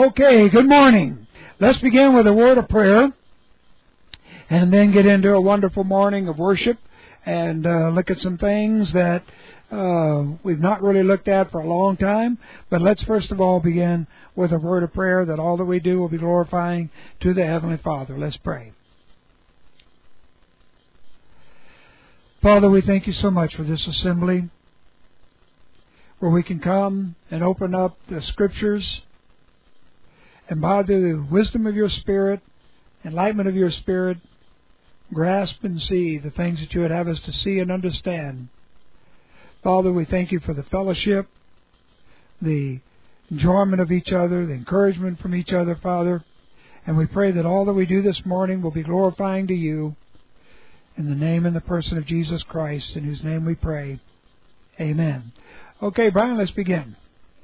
Okay, good morning. Let's begin with a word of prayer and then get into a wonderful morning of worship and look at some things that we've not really looked at for a long time. But let's first of all begin with a word of prayer that all that we do will be glorifying to the Heavenly Father. Let's pray. Father, we thank you so much for this assembly where we can come and open up the Scriptures and by the wisdom of your Spirit, enlightenment of your Spirit, grasp and see the things that you would have us to see and understand. Father, we thank you for the fellowship, the enjoyment of each other, the encouragement from each other, Father. And we pray that all that we do this morning will be glorifying to you. In the name and the person of Jesus Christ, in whose name we pray. Amen. Okay, Brian, let's begin.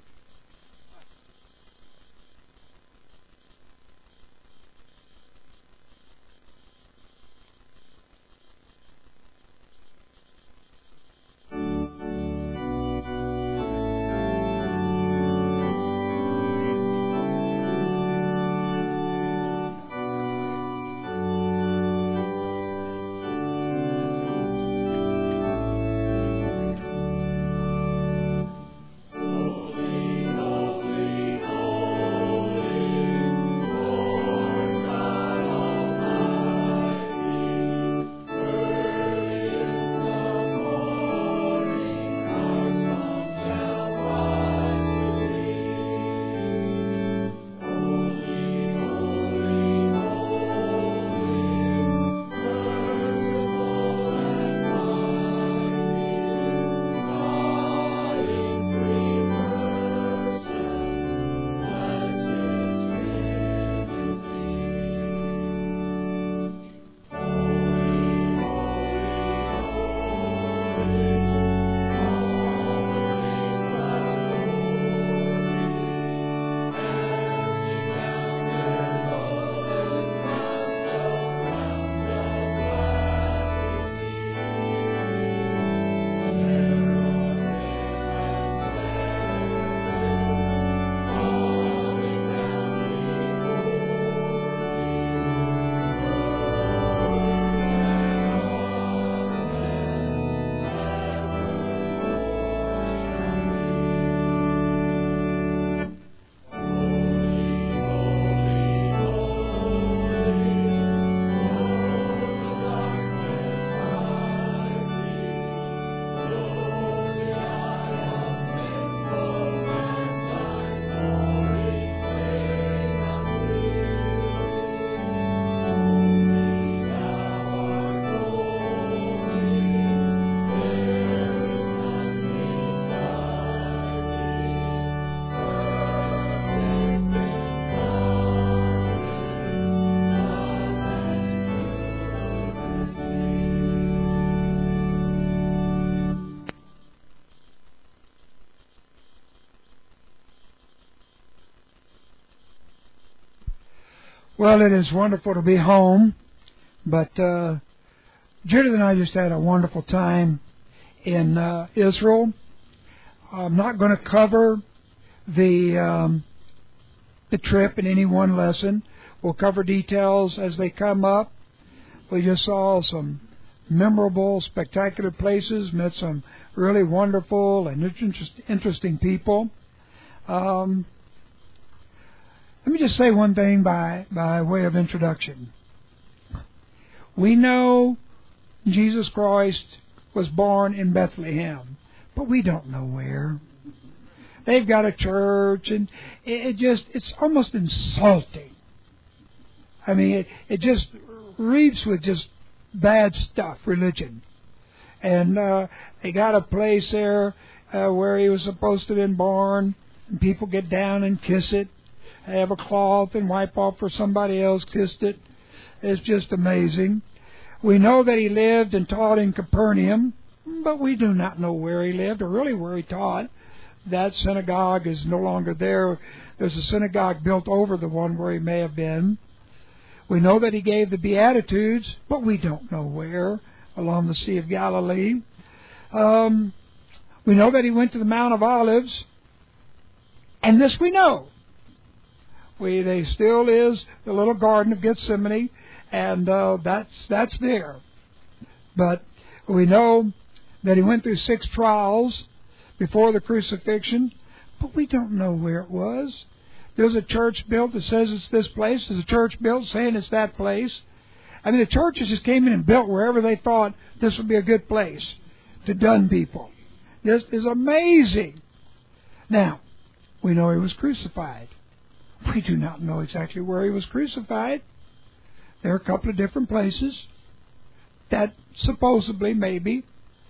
Well, it is wonderful to be home, but Judith and I just had a wonderful time in Israel. I'm not going to cover the trip in any one lesson. We'll cover details as they come up. We just saw some memorable, spectacular places, met some really wonderful and interesting people. Let me just say one thing by way of introduction. We know Jesus Christ was born in Bethlehem, but we don't know where. They've got a church, and it's almost insulting. I mean, it just reeks with just bad stuff, religion. And they got a place there where he was supposed to have been born, and people get down and kiss it. Have a cloth and wipe off where somebody else kissed it. It's just amazing. We know that he lived and taught in Capernaum, but we do not know where he lived or really where he taught. That synagogue is no longer there. There's a synagogue built over the one where he may have been. We know that he gave the Beatitudes, but we don't know where, along the Sea of Galilee. We know that he went to the Mount of Olives, and this we know. They still is the little Garden of Gethsemane, and that's there. But we know that he went through 6 trials before the crucifixion, but we don't know where it was. There's a church built that says it's this place. There's a church built saying it's that place. I mean, the churches just came in and built wherever they thought this would be a good place to dun people. This is amazing. Now, we know he was crucified. We do not know exactly where he was crucified. There are a couple of different places that supposedly, maybe.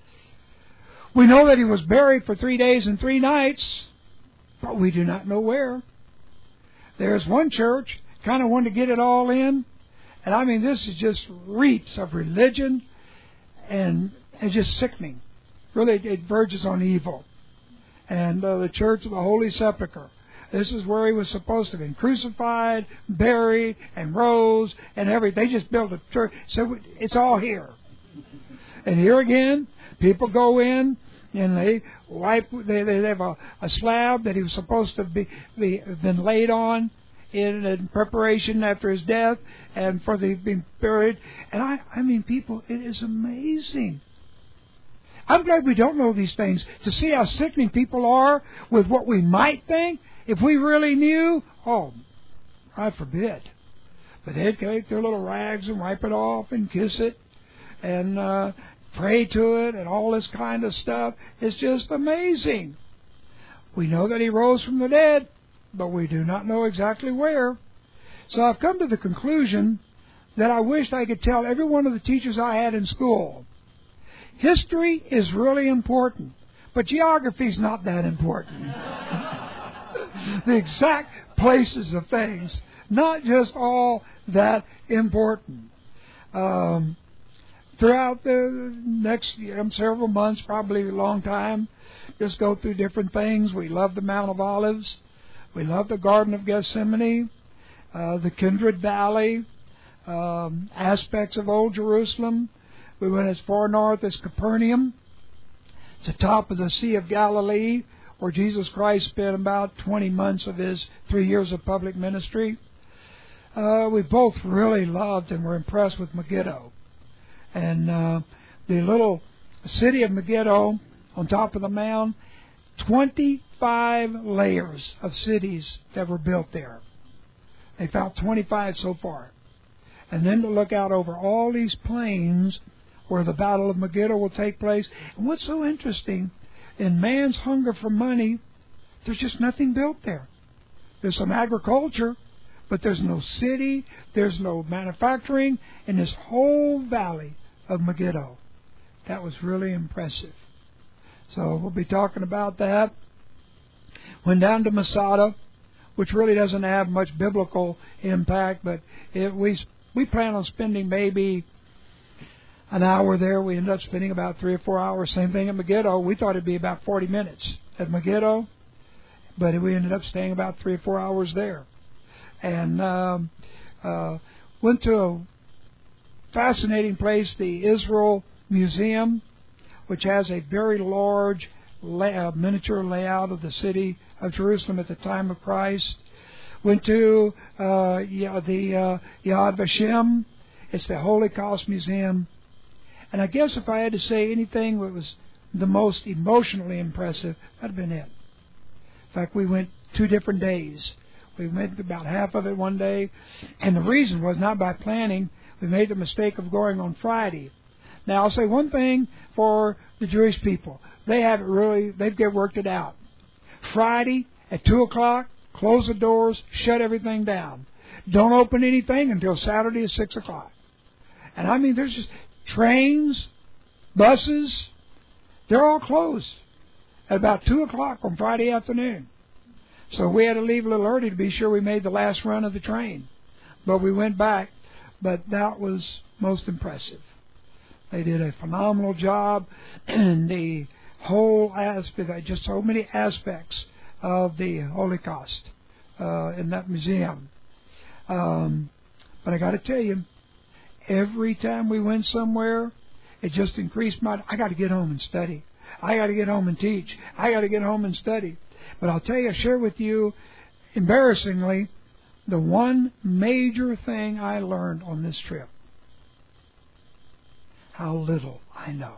We know that he was buried for 3 days and 3 nights, but we do not know where. There's one church, kind of wanted to get it all in, and I mean, this is just reeks of religion, and it's just sickening. Really, it verges on evil. And the Church of the Holy Sepulchre. This is where he was supposed to have been crucified, buried, and rose, and everything. They just built a church. So it's all here. And here again, people go in, and they have a slab that he was supposed to been laid on in preparation after his death, and for the being buried. And I mean, people, it is amazing. I'm glad we don't know these things, to see how sickening people are with what we might think. If we really knew, oh, God forbid. But they'd take their little rags and wipe it off and kiss it and pray to it and all this kind of stuff. It's just amazing. We know that he rose from the dead, but we do not know exactly where. So I've come to the conclusion that I wished I could tell every one of the teachers I had in school. History is really important, but geography is not that important. The exact places of things, not just all that important. Throughout the next several months, probably a long time, just go through different things. We love the Mount of Olives. We love the Garden of Gethsemane, the Kindred Valley, aspects of Old Jerusalem. We went as far north as Capernaum. It's the top of the Sea of Galilee, where Jesus Christ spent about 20 months of his 3 years of public ministry. We both really loved and were impressed with Megiddo. And the little city of Megiddo on top of the mound, 25 layers of cities that were built there. They found 25 so far. And then to look out over all these plains where the Battle of Megiddo will take place. And what's so interesting, in man's hunger for money, there's just nothing built there. There's some agriculture, but there's no city, there's no manufacturing in this whole valley of Megiddo. That was really impressive. So we'll be talking about that. Went down to Masada, which really doesn't have much biblical impact, but we plan on spending maybe an hour there. We ended up spending about 3 or 4 hours. Same thing at Megiddo. We thought it'd be about 40 minutes at Megiddo, but we ended up staying about 3 or 4 hours there. And went to a fascinating place, the Israel Museum, which has a very large miniature layout of the city of Jerusalem at the time of Christ. Went to the Yad Vashem. It's the Holocaust Museum. And I guess if I had to say anything that was the most emotionally impressive, that'd have been it. In fact, we went 2 different days. We went about half of it one day. And the reason was not by planning. We made the mistake of going on Friday. Now, I'll say one thing for the Jewish people. They've worked it out. Friday at 2 o'clock, close the doors, shut everything down. Don't open anything until Saturday at 6 o'clock. And I mean, there's just trains, buses, they're all closed at about 2 o'clock on Friday afternoon. So we had to leave a little early to be sure we made the last run of the train. But we went back. But that was most impressive. They did a phenomenal job in the whole aspect, just so many aspects of the Holocaust in that museum. But I got to tell you, every time we went somewhere, it just increased I got to get home and study. I got to get home and teach. I got to get home and study. But I'll tell you, I'll share with you, embarrassingly, the one major thing I learned on this trip, how little I know.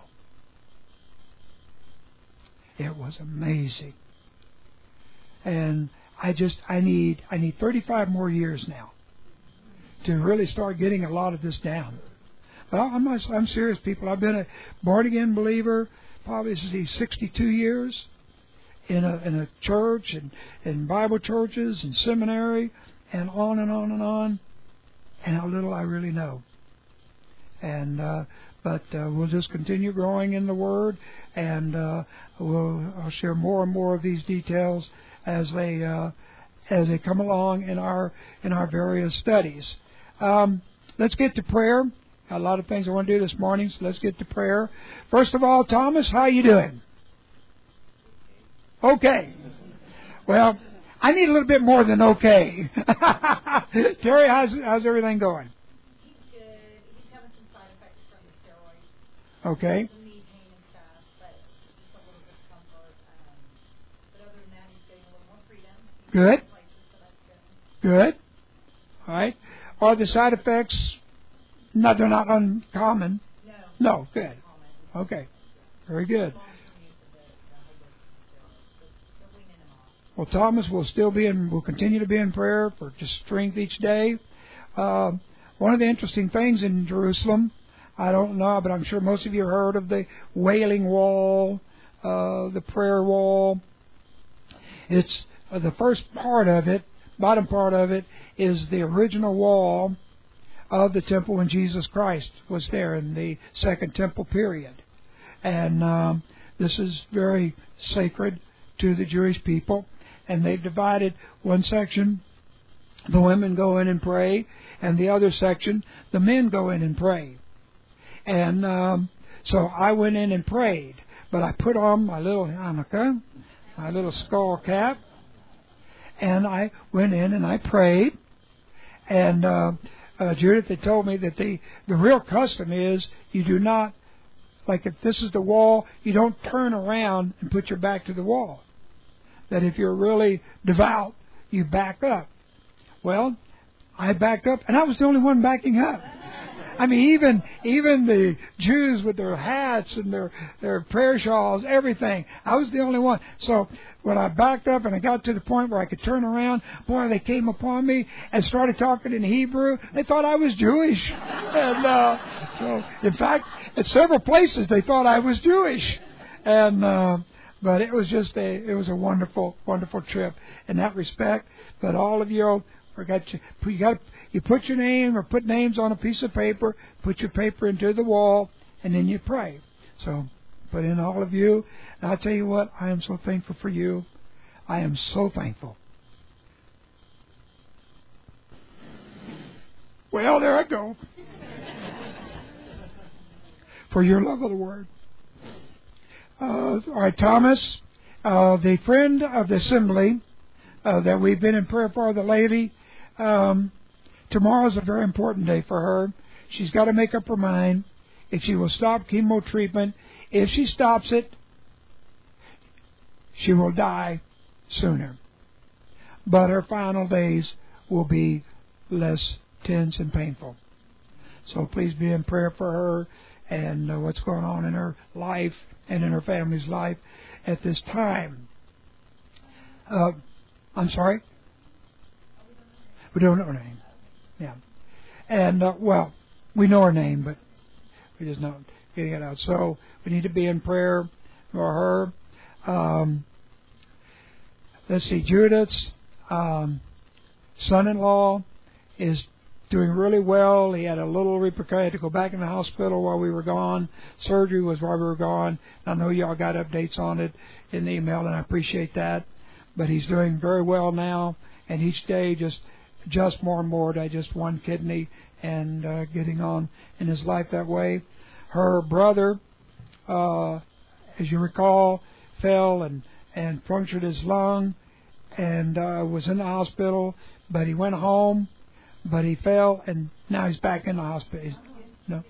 It was amazing. And I need 35 more years now to really start getting a lot of this down. Well, I'm serious, people. I've been a born again believer probably 62 years in a church and in Bible churches and seminary and on and on and on, and how little I really know. And but we'll just continue growing in the Word, and I'll share more and more of these details as they come along in our various studies. Let's get to prayer. Got a lot of things I want to do this morning, so let's get to prayer. First of all, Thomas, how you doing? Okay. Well, I need a little bit more than okay. Terry, how's everything going? He's good. He's having some side effects from the steroids. Okay. Some knee pain and stuff, but just a little discomfort. But other than that, he's getting a little more freedom. Good. Places, so that's good. Good. All right. Are the side effects? No, they're not uncommon. No. Good. Okay. Very good. Well, Thomas will continue to be in prayer for just strength each day. One of the interesting things in Jerusalem, I don't know, but I'm sure most of you have heard of the Wailing Wall, the prayer wall. It's the first part of it, bottom part of it, is the original wall of the temple when Jesus Christ was there in the Second Temple period. And this is very sacred to the Jewish people. And they've divided one section, the women go in and pray, and the other section, the men go in and pray. And so I went in and prayed, but I put on my little yarmulke, my little skull cap, and I went in and I prayed. And Judith had told me that the real custom is you do not, like if this is the wall, you don't turn around and put your back to the wall. That if you're really devout, you back up. Well, I backed up, and I was the only one backing up. I mean, even the Jews with their hats and their prayer shawls, everything, I was the only one. So when I backed up and I got to the point where I could turn around, boy, they came upon me and started talking in Hebrew. They thought I was Jewish. And so, in fact, at several places they thought I was Jewish. And but it was just a wonderful, wonderful trip in that respect. But all of you, you put your name or put names on a piece of paper, put your paper into the wall, and then you pray. So put in all of you. And I'll tell you what, I am so thankful for you. I am so thankful. Well, there I go. For your love of the Word. All right, Thomas, the friend of the assembly that we've been in prayer for, the lady, tomorrow's a very important day for her. She's got to make up her mind if she will stop chemo treatment. If she stops it, she will die sooner. But her final days will be less tense and painful. So please be in prayer for her and what's going on in her life and in her family's life at this time. I'm sorry? We don't know her name. Yeah. And, well, we know her name, but we're just not getting it out. So we need to be in prayer for her. Let's see, Judith's son-in-law is doing really well. He had a little repercussion. Had to go back in the hospital while we were gone. Surgery was while we were gone. I know y'all got updates on it in the email, and I appreciate that. But he's doing very well now, and each day just more and more to just one kidney and getting on in his life that way. Her brother, as you recall, fell and punctured his lung and was in the hospital, but he went home. But he fell, and now he's back in the hospital. No.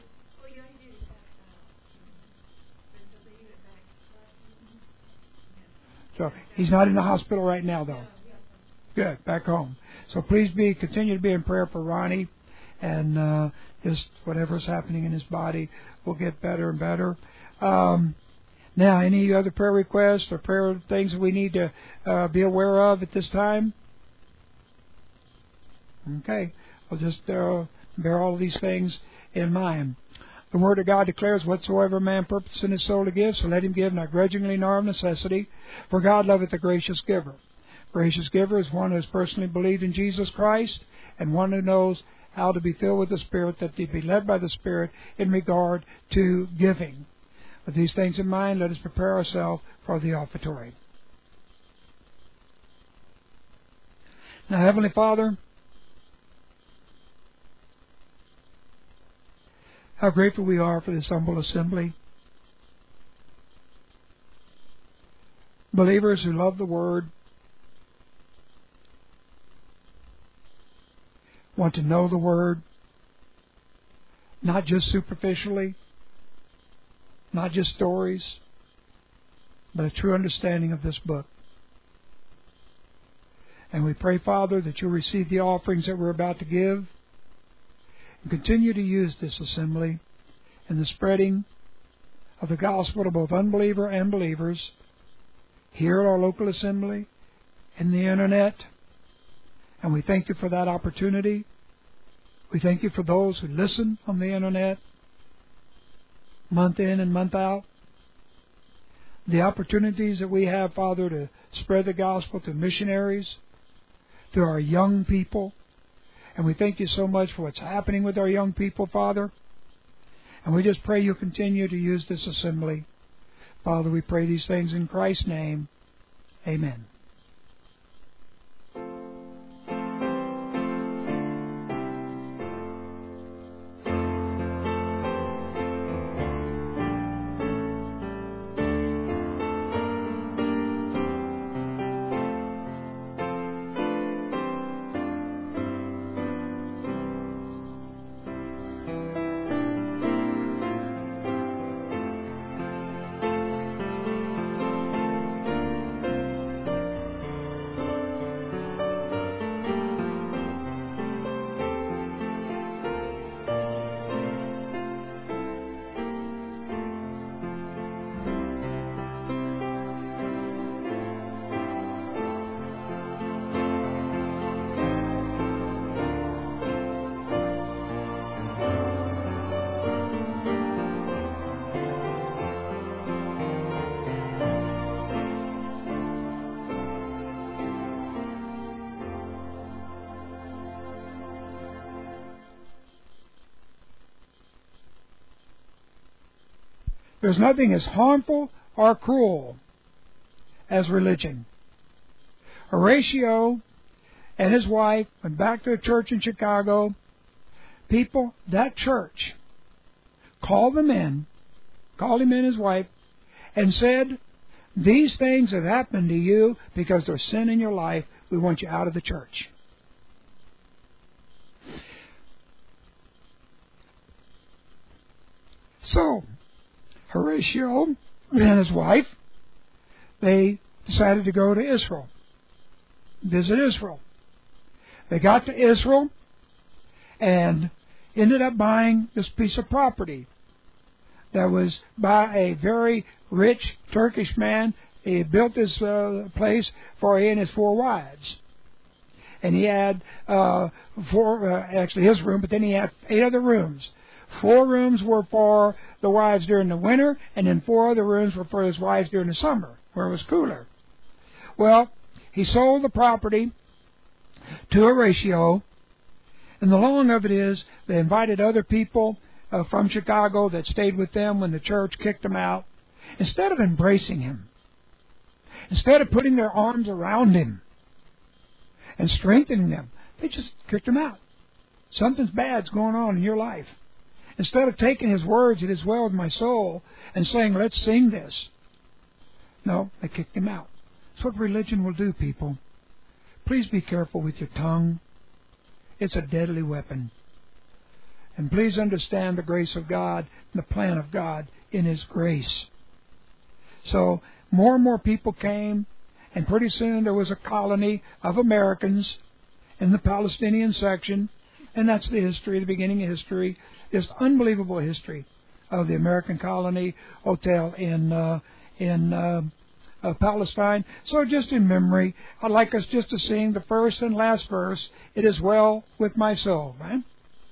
So he's not in the hospital right now, though. Good, back home. So please continue to be in prayer for Ronnie, and just whatever's happening in his body will get better and better. Now, any other prayer requests or prayer things that we need to be aware of at this time? Okay, we'll just bear all of these things in mind. The Word of God declares, whatsoever man purpose in his soul to give, so let him give, not grudgingly nor of necessity, for God loveth a gracious giver. Gracious giver is one who has personally believed in Jesus Christ, and one who knows how to be filled with the Spirit, that they be led by the Spirit in regard to giving. With these things in mind, let us prepare ourselves for the offertory. Now, Heavenly Father, how grateful we are for this humble assembly. Believers who love the Word, want to know the Word, not just superficially, not just stories, but a true understanding of this book. And we pray, Father, that you'll receive the offerings that we're about to give, and continue to use this assembly in the spreading of the gospel to both unbeliever and believers here at our local assembly, in the internet. And we thank you for that opportunity. We thank you for those who listen on the internet month in and month out. The opportunities that we have, Father, to spread the gospel to missionaries, to our young people. And we thank you so much for what's happening with our young people, Father. And we just pray you'll continue to use this assembly. Father, we pray these things in Christ's name. Amen. There's nothing as harmful or cruel as religion. Horatio and his wife went back to a church in Chicago. People, that church called him in, his wife, and said, these things have happened to you because there's sin in your life. We want you out of the church. So, Horatio and his wife, they decided to go to Israel, visit Israel. They got to Israel and ended up buying this piece of property that was by a very rich Turkish man. He built this place for he and his 4 wives. And he had 4, actually his room, but then he had 8 other rooms. 4 rooms were for the wives during the winter, and then 4 other rooms were for his wives during the summer, where it was cooler. Well, he sold the property to Horatio, and the long of it is they invited other people from Chicago that stayed with them when the church kicked him out. Instead of embracing him, instead of putting their arms around him and strengthening them, they just kicked him out. Something's bad's going on in your life. Instead of taking his words, it is well with my soul, and saying, let's sing this. No, they kicked him out. That's what religion will do, people. Please be careful with your tongue. It's a deadly weapon. And please understand the grace of God and the plan of God in His grace. So more and more people came, and pretty soon there was a colony of Americans, in the Palestinian section, and that's the history, the beginning of history, this unbelievable history of the American colony hotel in Palestine. So just in memory, I'd like us just to sing the first and last verse, "It is well with my soul," right?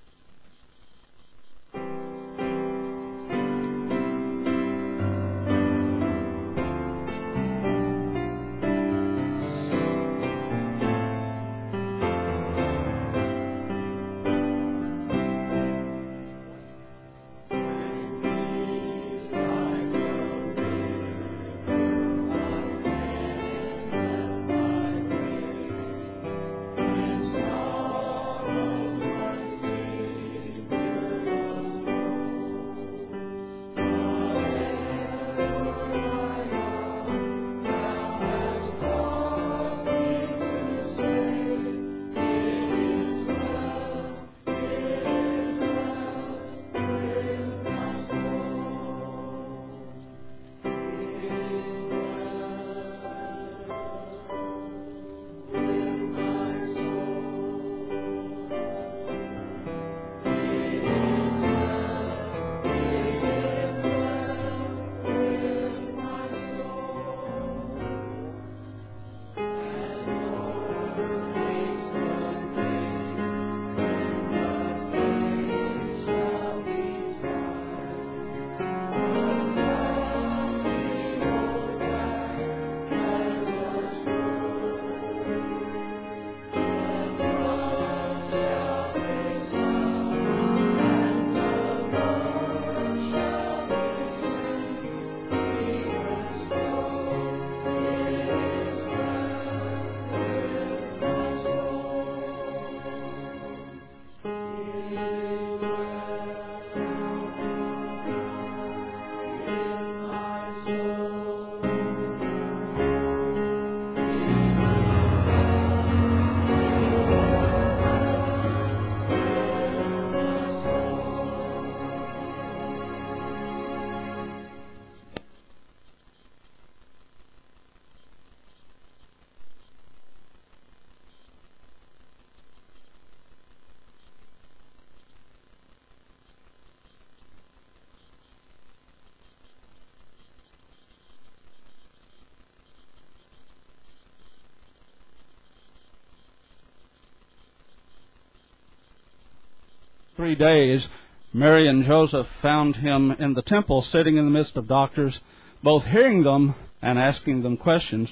"3 days, Mary and Joseph found him in the temple, sitting in the midst of doctors, both hearing them and asking them questions.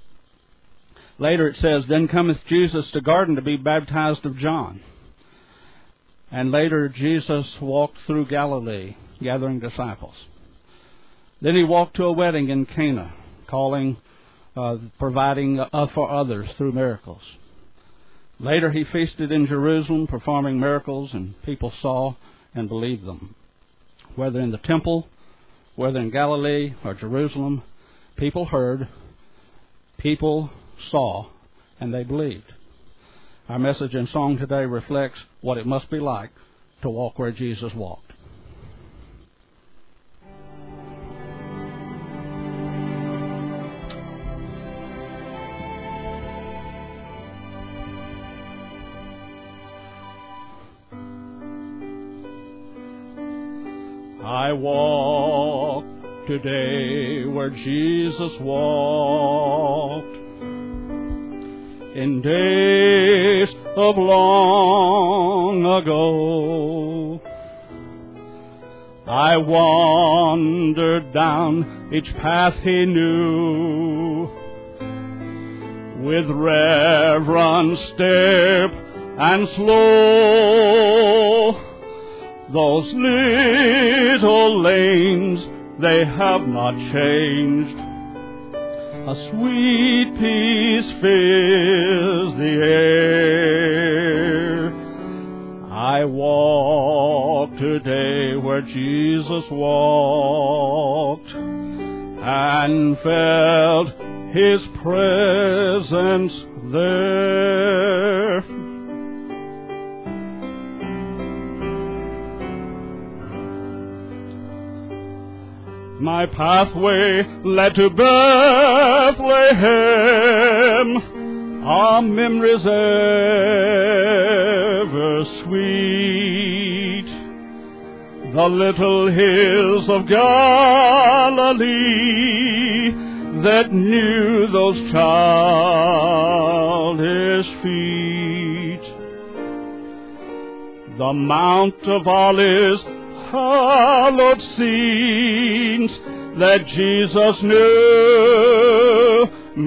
Later it says, "Then cometh Jesus to Jordan to be baptized of John." And later Jesus walked through Galilee, gathering disciples. Then he walked to a wedding in Cana, providing for others through miracles. Later he feasted in Jerusalem, performing miracles, and people saw and believed them. Whether in the temple, whether in Galilee or Jerusalem, people heard, people saw, and they believed. Our message and song today reflects what it must be like to walk where Jesus walked. I walk today where Jesus walked. In days of long ago, I wandered down each path he knew, with reverent step and slow. Those little lanes, they have not changed. A sweet peace fills the air. I walk today where Jesus walked, and felt his presence there. My pathway led to Bethlehem, our memories ever sweet. The little hills of Galilee that knew those childish feet. The Mount of Olives, hallowed scenes that Jesus knew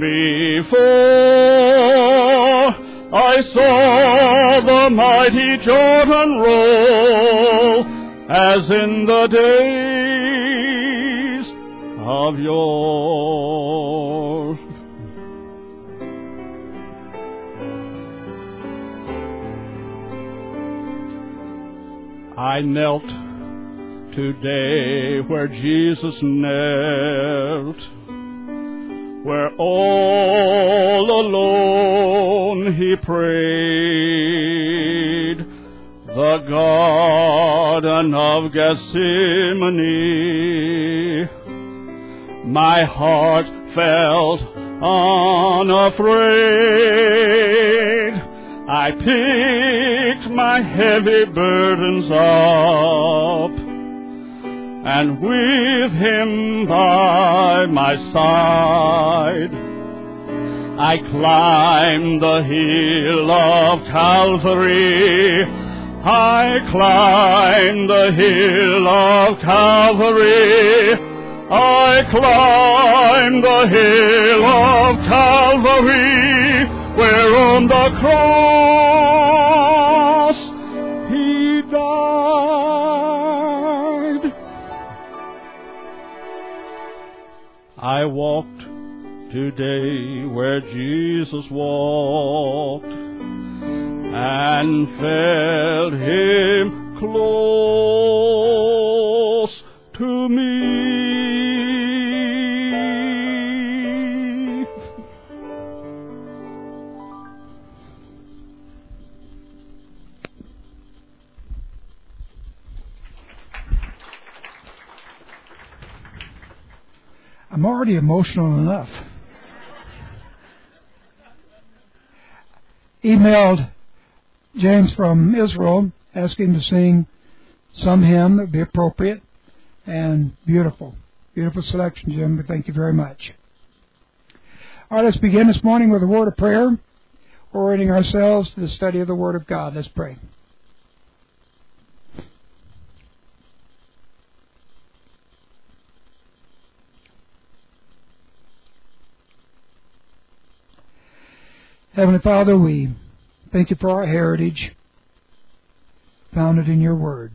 before. I saw the mighty Jordan roll as in the days of yore. I knelt today where Jesus knelt, where all alone he prayed, the Garden of Gethsemane. My heart felt unafraid. I picked my heavy burdens up, and with him by my side, I climbed the hill of Calvary. I climbed the hill of Calvary. I climbed the hill of Calvary, where on the cross he died. I walked today where Jesus walked, and felt him close to me. I'm already emotional enough. Emailed James from Israel, asking to sing some hymn that would be appropriate and beautiful. Beautiful selection, Jim. Thank you very much. All right, let's begin this morning with a word of prayer, orienting ourselves to the study of the Word of God. Let's pray. Heavenly Father, we thank you for our heritage founded in your Word.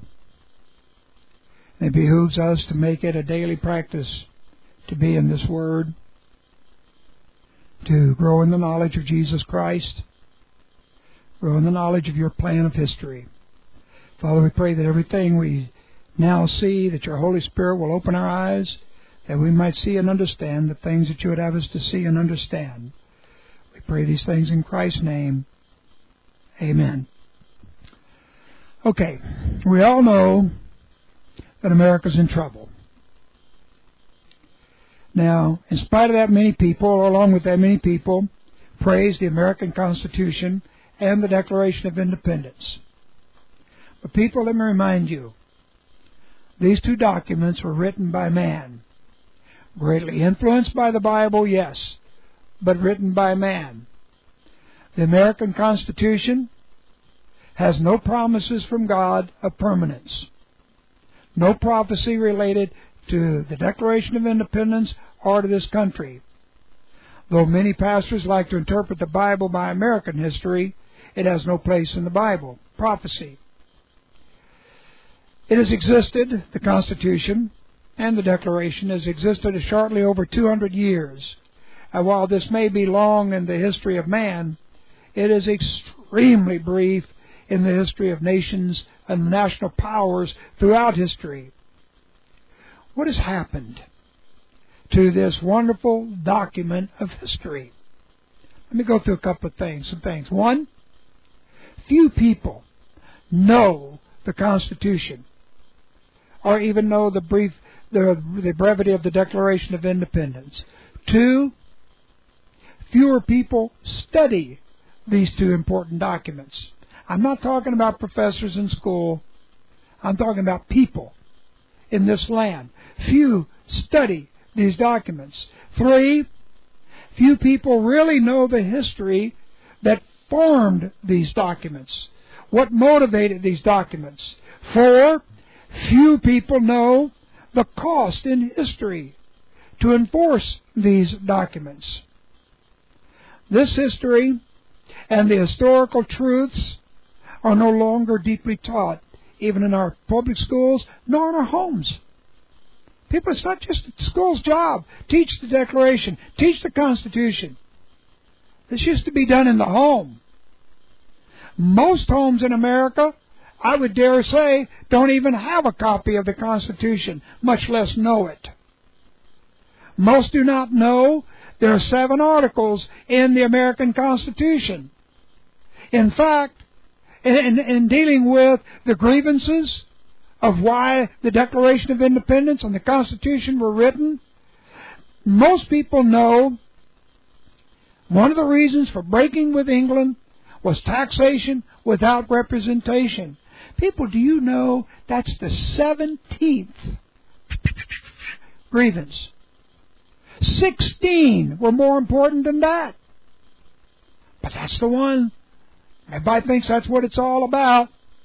It behooves us to make it a daily practice to be in this Word, to grow in the knowledge of Jesus Christ, grow in the knowledge of your plan of history. Father, we pray that everything we now see, that your Holy Spirit will open our eyes, that we might see and understand the things that you would have us to see and understand. We pray these things in Christ's name. Amen. Okay, we all know that America's in trouble. Now, in spite of that, many people, or along with that many people, praise the American Constitution and the Declaration of Independence. But people, let me remind you, these two documents were written by man. Greatly influenced by the Bible, yes, but written by man. The American Constitution has no promises from God of permanence. No prophecy related to the Declaration of Independence or to this country. Though many pastors like to interpret the Bible by American history, it has no place in the Bible. Prophecy. It has existed, the Constitution and the Declaration has existed shortly over 200 years. And while this may be long in the history of man, it is extremely brief in the history of nations and national powers throughout history. What has happened to this wonderful document of history? Let me go through a couple of things. One, few people know the Constitution or even know the brevity of the Declaration of Independence. Two, fewer people study these two important documents. I'm not talking about professors in school. I'm talking about people in this land. Few study these documents. 3, few people really know the history that formed these documents. What motivated these documents? 4, few people know the cost in history to enforce these documents. This history and the historical truths are no longer deeply taught, even in our public schools, nor in our homes. People, it's not just the school's job. Teach the Declaration. Teach the Constitution. This used to be done in the home. Most homes in America, I would dare say, don't even have a copy of the Constitution, much less know it. Most do not know there are 7 articles in the American Constitution. In fact, in dealing with the grievances of why the Declaration of Independence and the Constitution were written, most people know one of the reasons for breaking with England was taxation without representation. People, do you know that's the 17th grievance? 16 were more important than that. But that's the one. Everybody thinks that's what it's all about.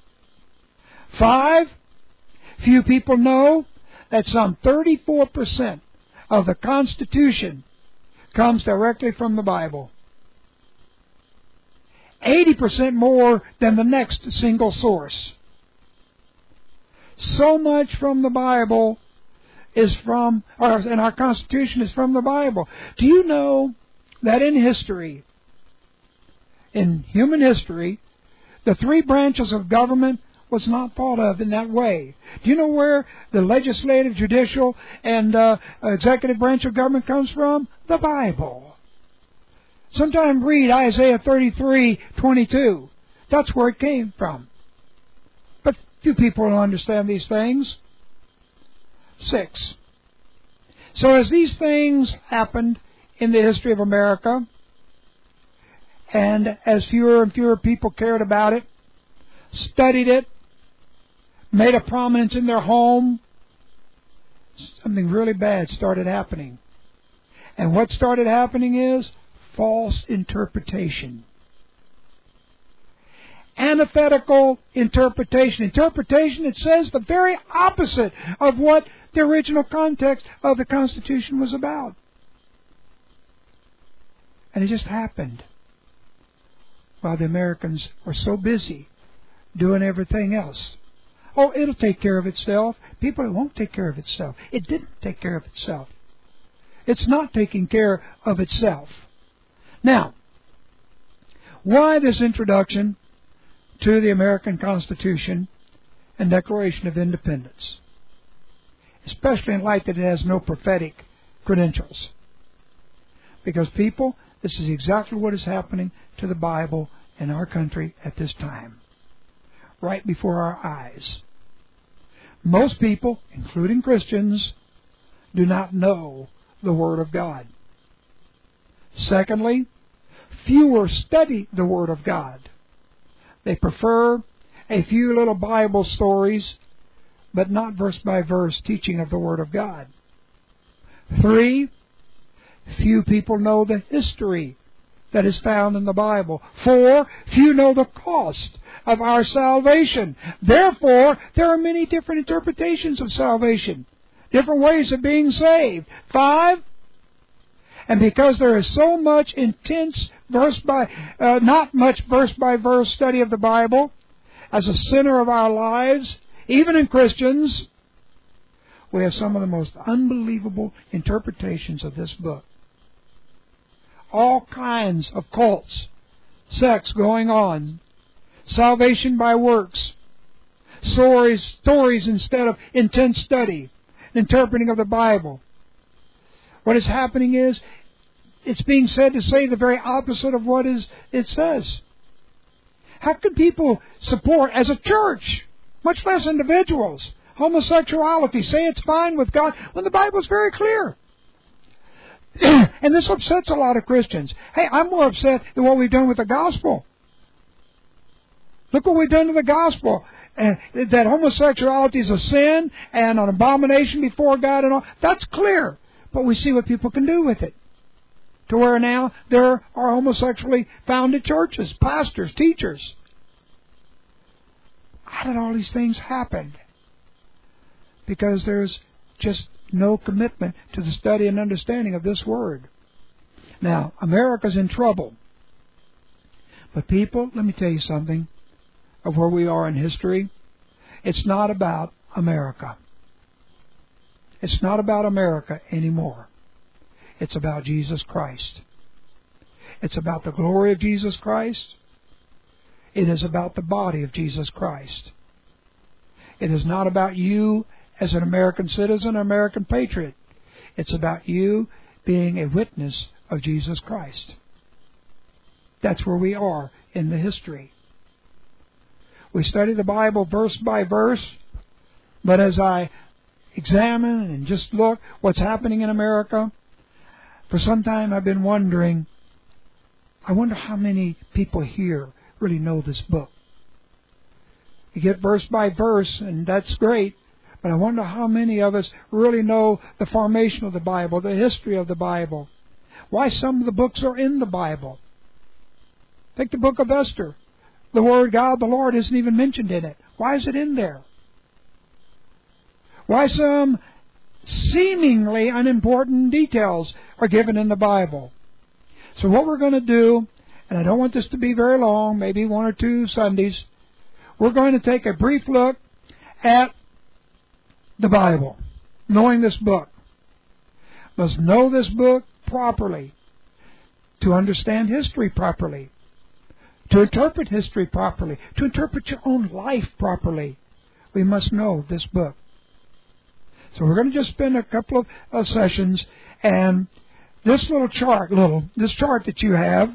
5, few people know that some 34% of the Constitution comes directly from the Bible. 80% more than the next single source. So much from the Bible is from, and our Constitution is from the Bible. Do you know that in history, in human history, the 3 branches of government was not thought of in that way? Do you know where the legislative, judicial, and executive branch of government comes from? The Bible. Sometime read Isaiah 33:22. That's where it came from. But few people don't understand these things. 6. So as these things happened in the history of America, and as fewer and fewer people cared about it, studied it, made a prominence in their home, something really bad started happening. And what started happening is false interpretation. Antithetical interpretation. Interpretation that says the very opposite of what the original context of the Constitution was about. And it just happened while the Americans were so busy doing everything else. Oh, it'll take care of itself. People, it won't take care of itself. It didn't take care of itself. It's not taking care of itself. Now, why this introduction to the American Constitution and Declaration of Independence? Especially in light that it has no prophetic credentials. Because people, this is exactly what is happening to the Bible in our country at this time. Right before our eyes. Most people, including Christians, do not know the Word of God. Secondly, fewer study the Word of God. They prefer a few little Bible stories, but not verse-by-verse teaching of the Word of God. 3, few people know the history that is found in the Bible. 4, few know the cost of our salvation. Therefore, there are many different interpretations of salvation, different ways of being saved. 5, and because there is so much intense not much verse-by-verse study of the Bible as a center of our lives, even in Christians, we have some of the most unbelievable interpretations of this book. All kinds of cults, sects going on, salvation by works, stories instead of intense study, interpreting of the Bible. What is happening is, it's being said to say the very opposite of what it says. How can people support, as a church, much less individuals, homosexuality, say it's fine with God, when the Bible is very clear? And this upsets a lot of Christians. Hey, I'm more upset than what we've done with the gospel. Look what we've done to the gospel. That homosexuality is a sin and an abomination before God and all. That's clear. But we see what people can do with it. To where now there are homosexually founded churches, pastors, teachers. How did all these things happen? Because there's just no commitment to the study and understanding of this Word. Now, America's in trouble. But people, let me tell you something of where we are in history. It's not about America. It's not about America anymore. It's about Jesus Christ. It's about the glory of Jesus Christ. It is about the body of Jesus Christ. It is not about you as an American citizen or American patriot. It's about you being a witness of Jesus Christ. That's where we are in the history. We study the Bible verse by verse, but as I examine and just look what's happening in America, for some time I've been wondering, I wonder how many people here really know this book. You get verse by verse, and that's great, but I wonder how many of us really know the formation of the Bible, the history of the Bible, why some of the books are in the Bible. Take the book of Esther. The word God, the Lord, isn't even mentioned in it. Why is it in there? Why some seemingly unimportant details are given in the Bible? So what we're going to do, and I don't want this to be very long, maybe 1 or 2 Sundays, we're going to take a brief look at the Bible, knowing this book. Must know this book properly to understand history properly, to interpret history properly, to interpret your own life properly. We must know this book. So we're going to just spend a couple of sessions, and this little chart, this chart that you have,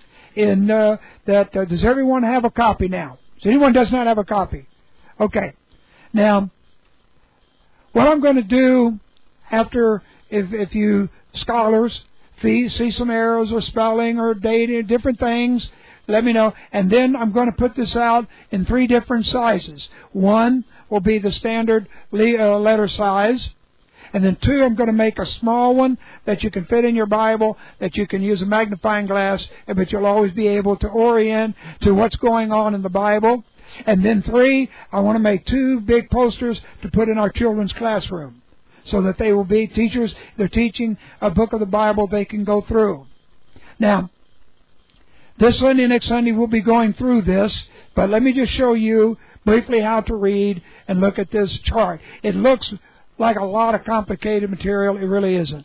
does everyone have a copy now? So anyone does not have a copy? Okay. Now, what I'm going to do after, if you scholars see some errors or spelling or dating, different things, let me know. And then I'm going to put this out in 3 different sizes. 1 will be the standard letter size. And then 2, I'm going to make a small one that you can fit in your Bible, that you can use a magnifying glass, but you'll always be able to orient to what's going on in the Bible. And then 3, I want to make 2 big posters to put in our children's classroom, so that they will be teachers. They're teaching a book of the Bible they can go through. Now, this Sunday, next Sunday, we'll be going through this, but let me just show you briefly how to read and look at this chart. It looks like a lot of complicated material. It really isn't.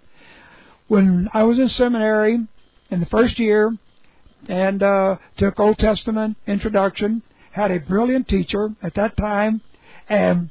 When I was in seminary in the first year and took Old Testament introduction, had a brilliant teacher at that time, and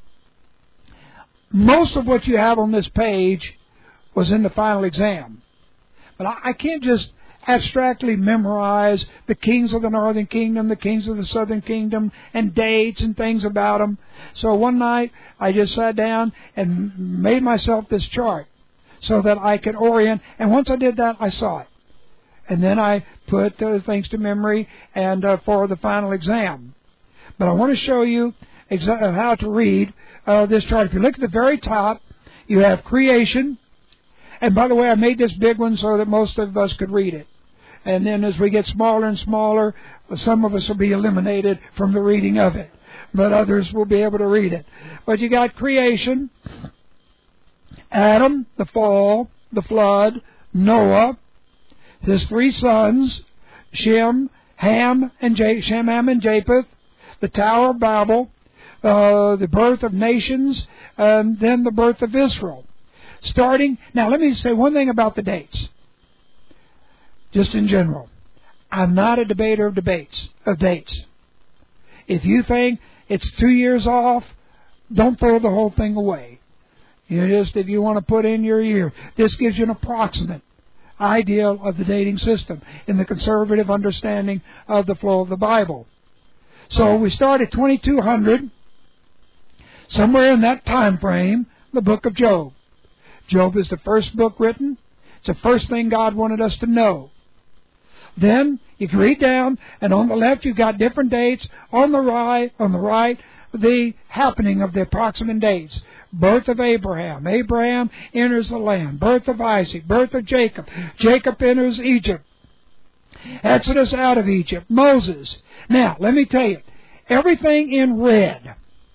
most of what you have on this page was in the final exam. But I can't just abstractly memorize the kings of the northern kingdom, the kings of the southern kingdom, and dates and things about them. So one night I just sat down and made myself this chart so that I could orient. And once I did that, I saw it. And then I put those things to memory and for the final exam. But I want to show you how to read this chart. If you look at the very top, you have creation. And by the way, I made this big one so that most of us could read it. And then as we get smaller and smaller, some of us will be eliminated from the reading of it, but others will be able to read it. But you got creation, Adam, the fall, the flood, Noah, his 3 sons, Shem, Ham, and Japheth, the Tower of Babel, the birth of nations, and then the birth of Israel. Now let me say one thing about the dates. Just in general, I'm not a debater of dates. If you think it's 2 years off, don't throw the whole thing away. If you want to put in your year, this gives you an approximate idea of the dating system in the conservative understanding of the flow of the Bible. So we start at 2200, somewhere in that time frame, the book of Job. Job is the first book written. It's the first thing God wanted us to know. Then you can read down, and on the left you've got different dates. On the right, the happening of the approximate dates. Birth of Abraham. Abraham enters the land. Birth of Isaac. Birth of Jacob. Jacob enters Egypt. Exodus out of Egypt. Moses. Now, let me tell you, everything in red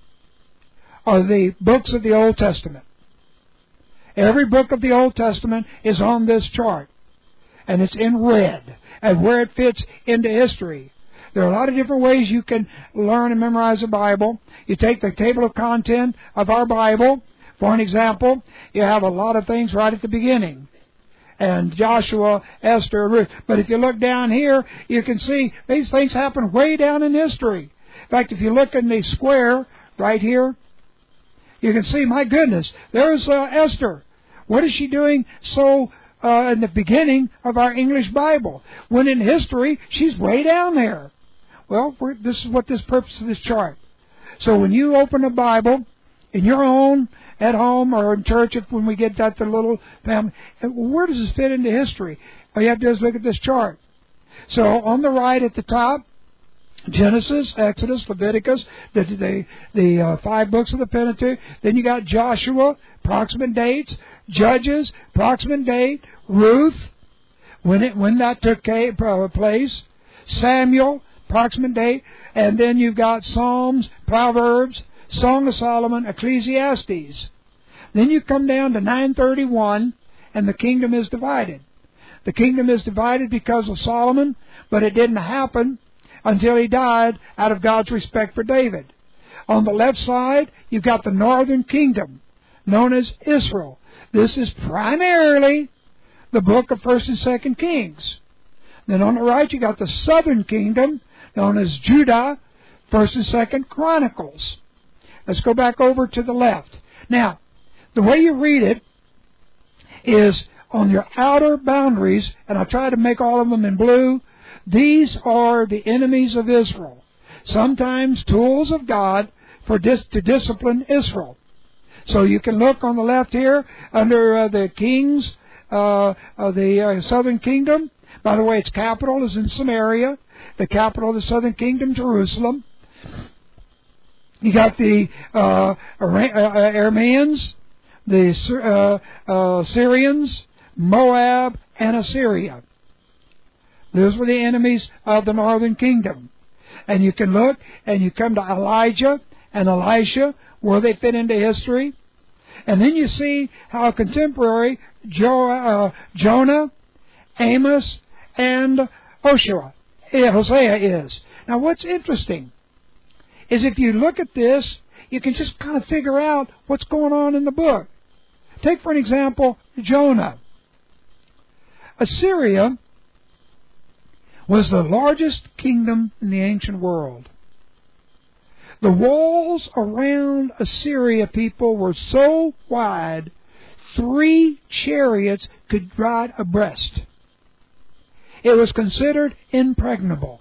are the books of the Old Testament. Every book of the Old Testament is on this chart. And it's in red, and where it fits into history. There are a lot of different ways you can learn and memorize the Bible. You take the table of content of our Bible. For an example, you have a lot of things right at the beginning. And Joshua, Esther, Ruth. But if you look down here, you can see these things happen way down in history. In fact, if you look in the square right here, you can see, my goodness, there's Esther. What is she doing so in the beginning of our English Bible, when in history she's way down there? Well, this is what this purpose of this chart. So when you open a Bible in your own, at home or in church, when we get that the little family, where does this fit into history? All you have to do is look at this chart. So on the right at the top, Genesis, Exodus, Leviticus, the 5 books of the Pentateuch. Then you got Joshua, approximate dates. Judges, approximate date. Ruth, when that took place. Samuel, approximate date. And then you've got Psalms, Proverbs, Song of Solomon, Ecclesiastes. Then you come down to 931, and the kingdom is divided. The kingdom is divided because of Solomon, but it didn't happen until he died out of God's respect for David. On the left side, you've got the northern kingdom, known as Israel. This is primarily the book of 1st and 2nd Kings. Then on the right, you've got the southern kingdom, known as Judah, 1st and 2nd Chronicles. Let's go back over to the left. Now, the way you read it is on your outer boundaries, and I try to make all of them in blue. These are the enemies of Israel. Sometimes tools of God to discipline Israel. So you can look on the left here under the kings of the southern kingdom. By the way, its capital is in Samaria. The capital of the southern kingdom, Jerusalem. You got the Arameans, the Syrians, Moab, and Assyria. Those were the enemies of the northern kingdom. And you can look, and you come to Elijah and Elisha, where they fit into history. And then you see how contemporary Jonah, Amos, and Hosea is. Now, what's interesting is if you look at this, you can just kind of figure out what's going on in the book. Take, for an example, Jonah. Assyria was the largest kingdom in the ancient world. The walls around Assyria, people, were so wide, 3 chariots could ride abreast. It was considered impregnable.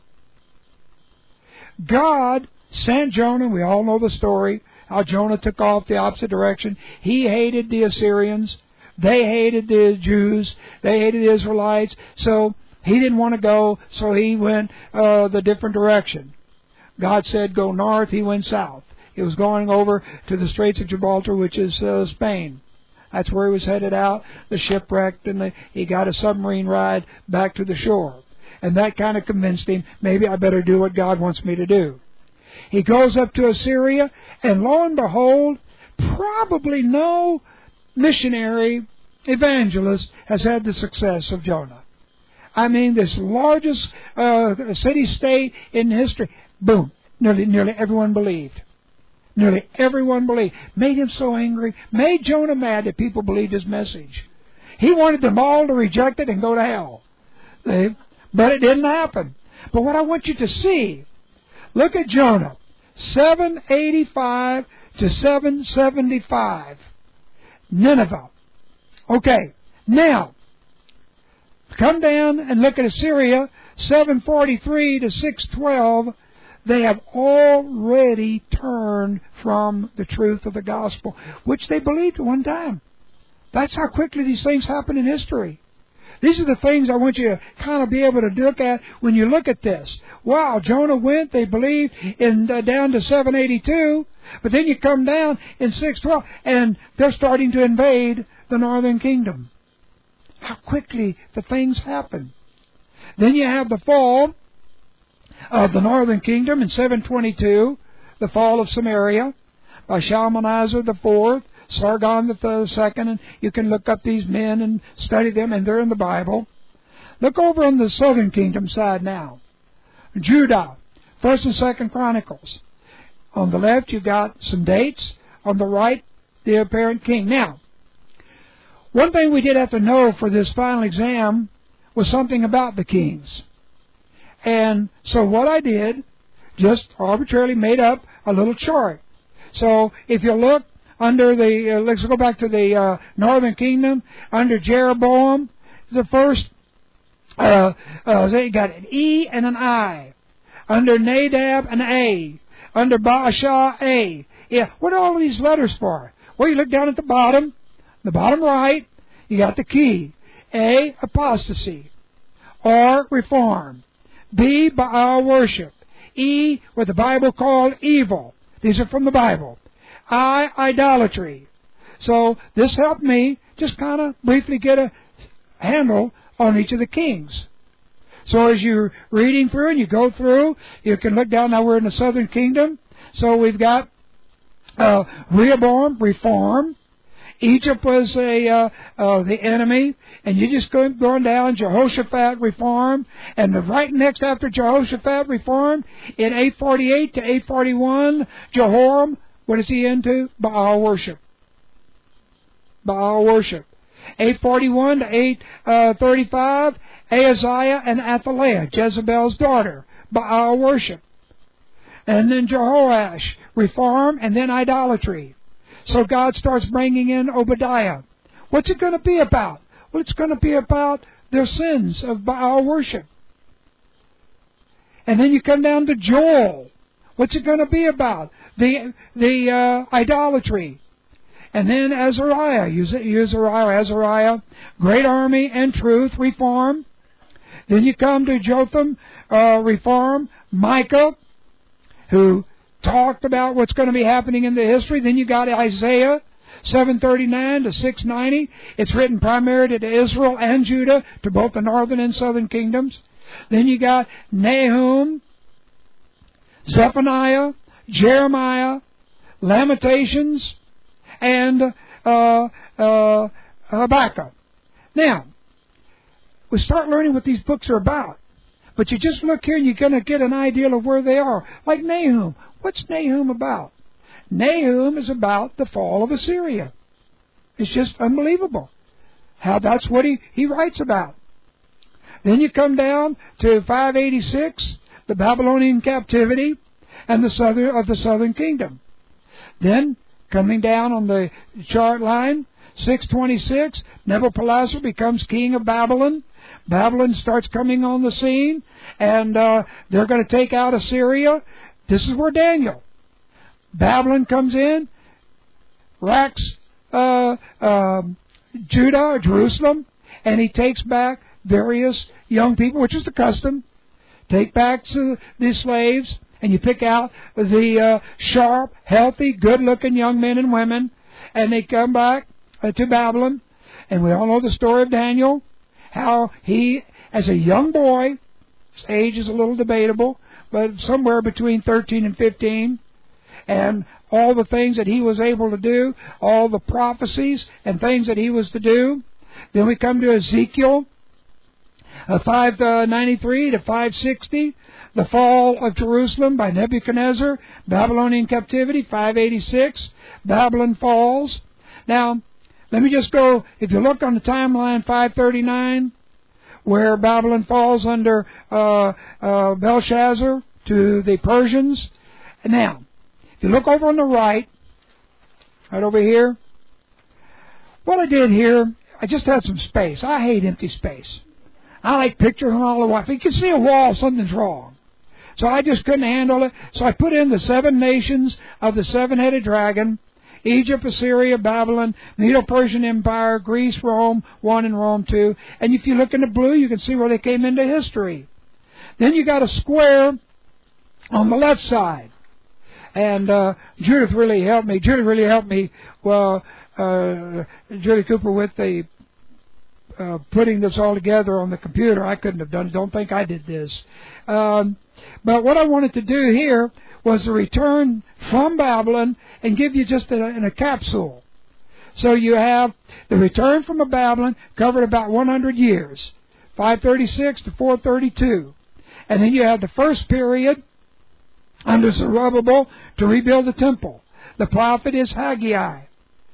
God sent Jonah. We all know the story, how Jonah took off the opposite direction. He hated the Assyrians. They hated the Jews. They hated the Israelites. So he didn't want to go, so he went the different direction. God said go north, he went south. He was going over to the Straits of Gibraltar, which is Spain. That's where he was headed out. The ship wrecked, and he got a submarine ride back to the shore. And that kind of convinced him, maybe I better do what God wants me to do. He goes up to Assyria, and lo and behold, probably no missionary evangelist has had the success of Jonah. I mean, this largest city-state in history, boom, nearly everyone believed. Nearly everyone believed. Made him so angry, made Jonah mad that people believed his message. He wanted them all to reject it and go to hell. But it didn't happen. But what I want you to see, look at Jonah, 785 to 775. Nineveh. Okay, now, come down and look at Assyria, 743 to 612. They have already turned from the truth of the gospel, which they believed at one time. That's how quickly these things happen in history. These are the things I want you to kind of be able to look at when you look at this. Wow, Jonah went, they believed, in down to 782, but then you come down in 612, and they're starting to invade the northern kingdom. How quickly the things happen. Then you have the fall of the northern kingdom in 722, the fall of Samaria by Shalmaneser IV, Sargon II, and you can look up these men and study them, and they're in the Bible. Look over on the southern kingdom side now. Judah, 1st and 2nd Chronicles. On the left, you've got some dates. On the right, the apparent king. Now, one thing we did have to know for this final exam was something about the kings. And so what I did, just arbitrarily made up a little chart. So if you look under the, let's go back to the northern kingdom, under Jeroboam, the first, you got an E and an I. Under Nadab, an A. Under Baasha, A. Yeah, what are all these letters for? Well, you look down at the bottom right, you got the key. A, apostasy. R, reform. B, Baal worship. E, what the Bible called evil. These are from the Bible. I, idolatry. So this helped me just kind of briefly get a handle on each of the kings. So as you're reading through and you go through, you can look down. Now we're in the southern kingdom. So we've got Rehoboam, reform. Egypt was the enemy, and you just go on down. Jehoshaphat, reform, and the right next after Jehoshaphat, reform, in 848 to 841, Jehoram, what is he into? Baal worship. Baal worship. 841 to 835, Ahaziah and Athaliah, Jezebel's daughter, Baal worship. And then Jehoash, reform, and then idolatry. So God starts bringing in Obadiah. What's it going to be about? Well, it's going to be about their sins of Baal worship. And then you come down to Joel. What's it going to be about? The idolatry. And then Azariah, Azariah, great army and truth, reform. Then you come to Jotham, reform, Micah, who talked about what's going to be happening in the history. Then you got Isaiah, 739 to 690. It's written primarily to Israel and Judah, to both the northern and southern kingdoms. Then you got Nahum, Zephaniah, Jeremiah, Lamentations, and Habakkuk. Now, we start learning what these books are about. But you just look here and you're going to get an idea of where they are. Like Nahum. What's Nahum about? Nahum is about the fall of Assyria. It's just unbelievable how that's what he writes about. Then you come down to 586, the Babylonian captivity, and the southern kingdom. Then, coming down on the chart line, 626, Nebuchadnezzar becomes king of Babylon. Babylon starts coming on the scene, and they're going to take out Assyria. This is where Daniel. Babylon comes in, racks Judah or Jerusalem, and he takes back various young people, which is the custom. Take back the slaves, and you pick out the sharp, healthy, good-looking young men and women, and they come back to Babylon. And we all know the story of Daniel, how he, as a young boy, his age is a little debatable, but somewhere between 13 and 15, and all the things that he was able to do, all the prophecies and things that he was to do. Then we come to Ezekiel, 593 to 560, the fall of Jerusalem by Nebuchadnezzar, Babylonian captivity, 586, Babylon falls. Now, let me just go, if you look on the timeline, 539, where Babylon falls under Belshazzar to the Persians. And now, if you look over on the right over here, what I did here, I just had some space. I hate empty space. I like pictures and all the while. If you can see a wall, something's wrong. So I just couldn't handle it. So I put in the 7 nations of the 7-headed dragon Egypt, Assyria, Babylon, Medo-Persian Empire, Greece, Rome 1 and Rome 2. And if you look in the blue, you can see where they came into history. Then you got a square on the left side. And Judith really helped me. Well, Judy Cooper with the putting this all together on the computer. I couldn't have done it. Don't think I did this. But what I wanted to do here was to return from Babylon and give you just in a capsule. So you have the return from Babylon covered about 100 years, 536 to 432. And then you have the first period under Zerubbabel to rebuild the temple. The prophet is Haggai.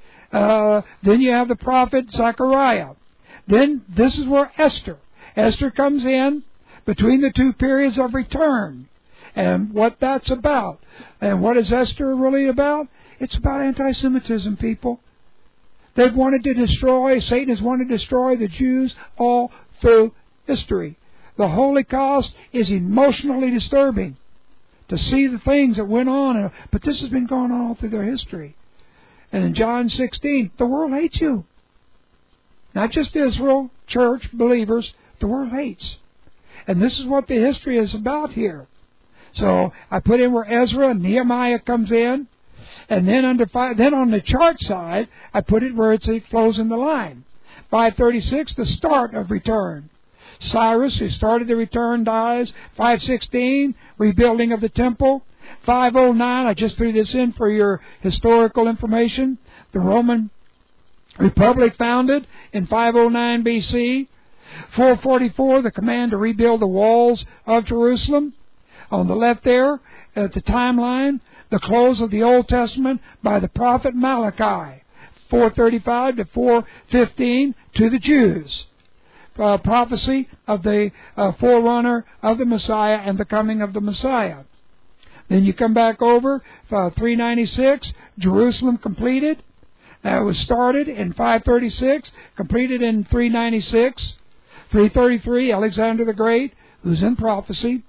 Then you have the prophet Zechariah. Then this is where Esther comes in between the two periods of return. And what that's about. And what is Esther really about? It's about anti-Semitism, people. They've wanted to destroy, Satan has wanted to destroy the Jews all through history. The Holocaust is emotionally disturbing to see the things that went on. But this has been going on all through their history. And in John 16, the world hates you. Not just Israel, church, believers, the world hates. And this is what the history is about here. So I put in where Ezra and Nehemiah comes in. And then then on the chart side, I put it where it flows in the line. 536, the start of return. Cyrus, who started the return, dies. 516, rebuilding of the temple. 509, I just threw this in for your historical information. The Roman Republic founded in 509 BC. 444, the command to rebuild the walls of Jerusalem. On the left there, at the timeline, the close of the Old Testament by the prophet Malachi. 435 to 415 to the Jews. Prophecy of the forerunner of the Messiah and the coming of the Messiah. Then you come back over, 396, Jerusalem completed. It was started in 536, completed in 396. 333, Alexander the Great, who's in prophecy.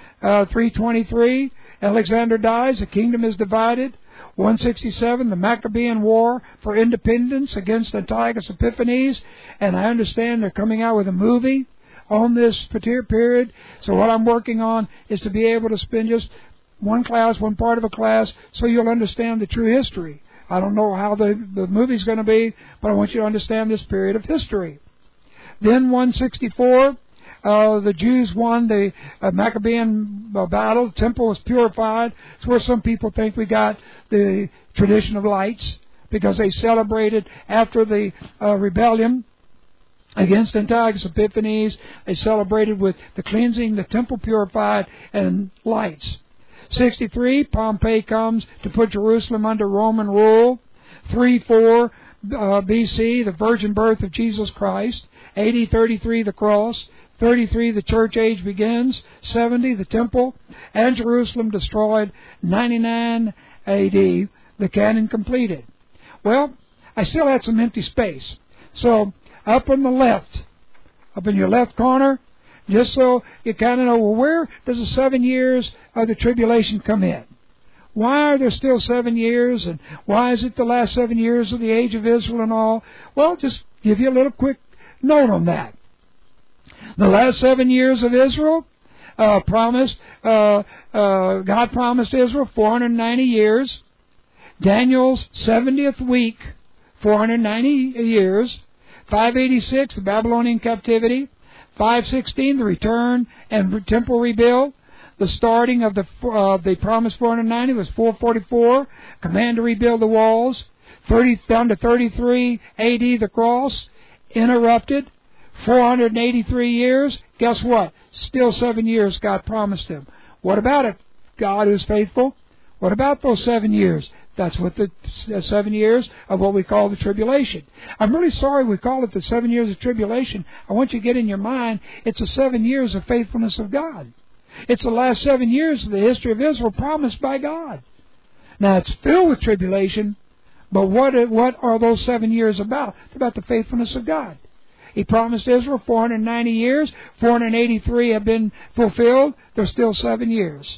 323, Alexander dies, the kingdom is divided. 167, the Maccabean War for Independence against Antiochus Epiphanes. And I understand they're coming out with a movie on this particular period. So what I'm working on is to be able to spend just one part of a class, so you'll understand the true history. I don't know how the movie's going to be, but I want you to understand this period of history. Then 164, the Jews won the Maccabean battle. The temple was purified. It's where some people think we got the tradition of lights, because they celebrated after the rebellion against Antiochus Epiphanes. They celebrated with the cleansing, the temple purified, and lights. 63, Pompey comes to put Jerusalem under Roman rule. 34 BC, the virgin birth of Jesus Christ. 80, 33, the cross. 33, the church age begins. 70, the temple and Jerusalem destroyed. 99 AD, the canon completed. Well, I still had some empty space. So, up on the left, up in your left corner, just so you kind of know, well, where does the 7 years of the tribulation come in? Why are there still 7 years, and why is it the last 7 years of the age of Israel and all? Well, just give you a little quick note on that. The last 7 years of Israel, God promised Israel 490 years. Daniel's 70th week, 490 years. 586, the Babylonian captivity. 516, the return and temple rebuild. The starting of the promised 490 was 444. Command to rebuild the walls. 30 down to 33 AD, the cross. Interrupted. 483 years. Guess what? Still 7 years God promised him. What about it? God is faithful. What about those 7 years? That's what the 7 years of what we call the tribulation. I'm really sorry we call it the 7 years of tribulation. I want you to get in your mind, it's the 7 years of faithfulness of God. It's the last 7 years of the history of Israel promised by God. Now, it's filled with tribulation, but what are those 7 years about? It's about the faithfulness of God. He promised Israel 490 years. 483 have been fulfilled. There's still 7 years.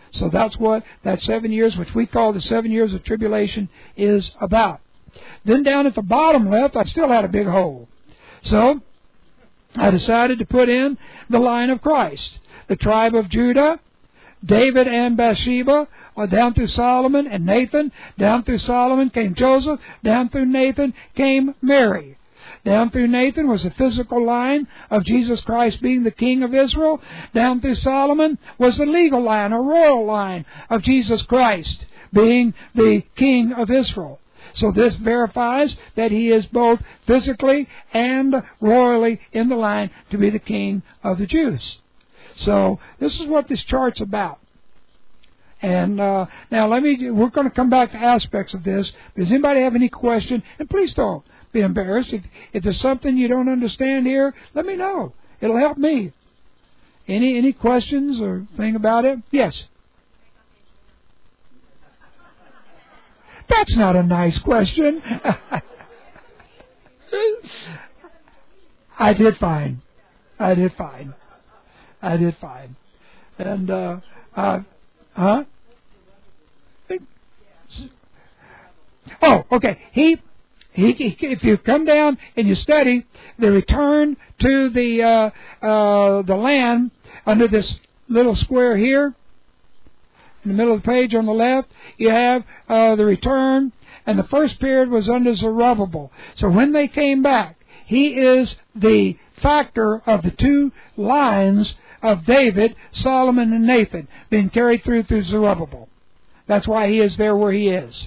So that's what that 7 years, which we call the 7 years of tribulation, is about. Then down at the bottom left, I still had a big hole. So I decided to put in the line of Christ. The tribe of Judah, David and Bathsheba, down through Solomon and Nathan. Down through Solomon came Joseph. Down through Nathan came Mary. Down through Nathan was the physical line of Jesus Christ being the King of Israel. Down through Solomon was the legal line, a royal line of Jesus Christ being the King of Israel. So this verifies that he is both physically and royally in the line to be the King of the Jews. So this is what this chart's about. And now we're going to come back to aspects of this. Does anybody have any question? And please don't be embarrassed. If there's something you don't understand here, let me know. It'll help me. Any questions or thing about it? Yes. That's not a nice question. I did fine. And, oh, okay. He, if you come down and you study the return to the land under this little square here, in the middle of the page on the left, you have the return, and the first period was under Zerubbabel. So when they came back, he is the factor of the two lines of David, Solomon, and Nathan being carried through Zerubbabel. That's why he is there where he is.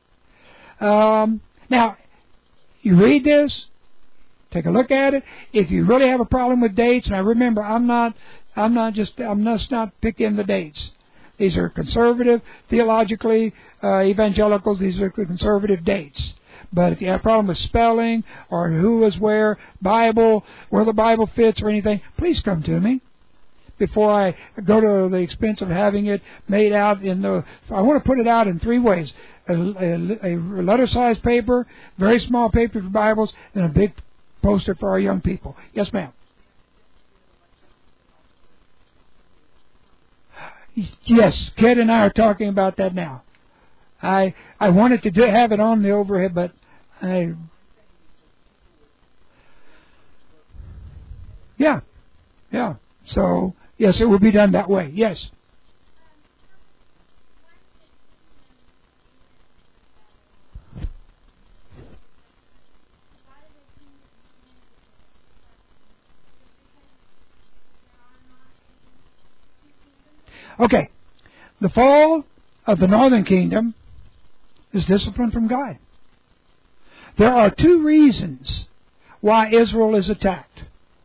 Now, you read this, take a look at it. If you really have a problem with dates, and I remember, I'm just not picking the dates. These are conservative, theologically, evangelicals. These are conservative dates. But if you have a problem with spelling or who is where, Bible, where the Bible fits or anything, please come to me before I go to the expense of having it made out in the... I want to put it out in three ways. A letter-sized paper, very small paper for Bibles, and a big poster for our young people. Yes, ma'am. Yes, Ked and I are talking about that now. I wanted to have it on the overhead, but yeah. So, yes, it will be done that way. Yes. Okay. The fall of the northern kingdom is discipline from God. There are two reasons why Israel is attacked.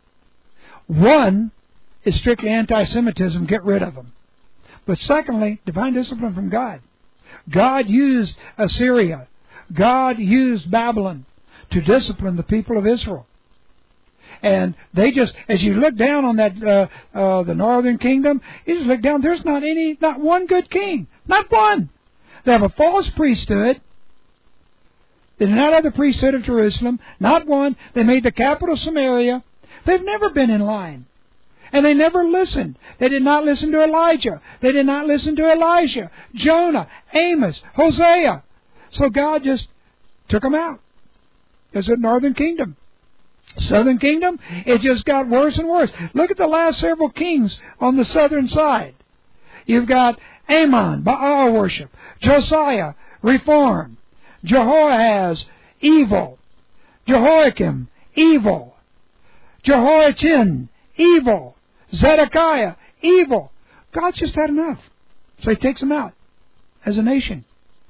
One is strictly anti-Semitism, get rid of them. But secondly, divine discipline from God. God used Assyria. God used Babylon to discipline the people of Israel. And they just, as you look down on that, the northern kingdom, you just look down, there's not one good king. Not one. They have a false priesthood. They do not have the priesthood of Jerusalem. Not one. They made the capital Samaria. They've never been in line. And they never listened. They did not listen to Elijah. They did not listen to Elijah, Jonah, Amos, Hosea. So God just took them out. There's a northern kingdom. Southern kingdom, it just got worse and worse. Look at the last several kings on the southern side. You've got Amon, Baal worship. Josiah, reform. Jehoahaz, evil. Jehoiakim, evil. Jehoiachin, evil. Zedekiah, evil. God's just had enough. So He takes them out as a nation.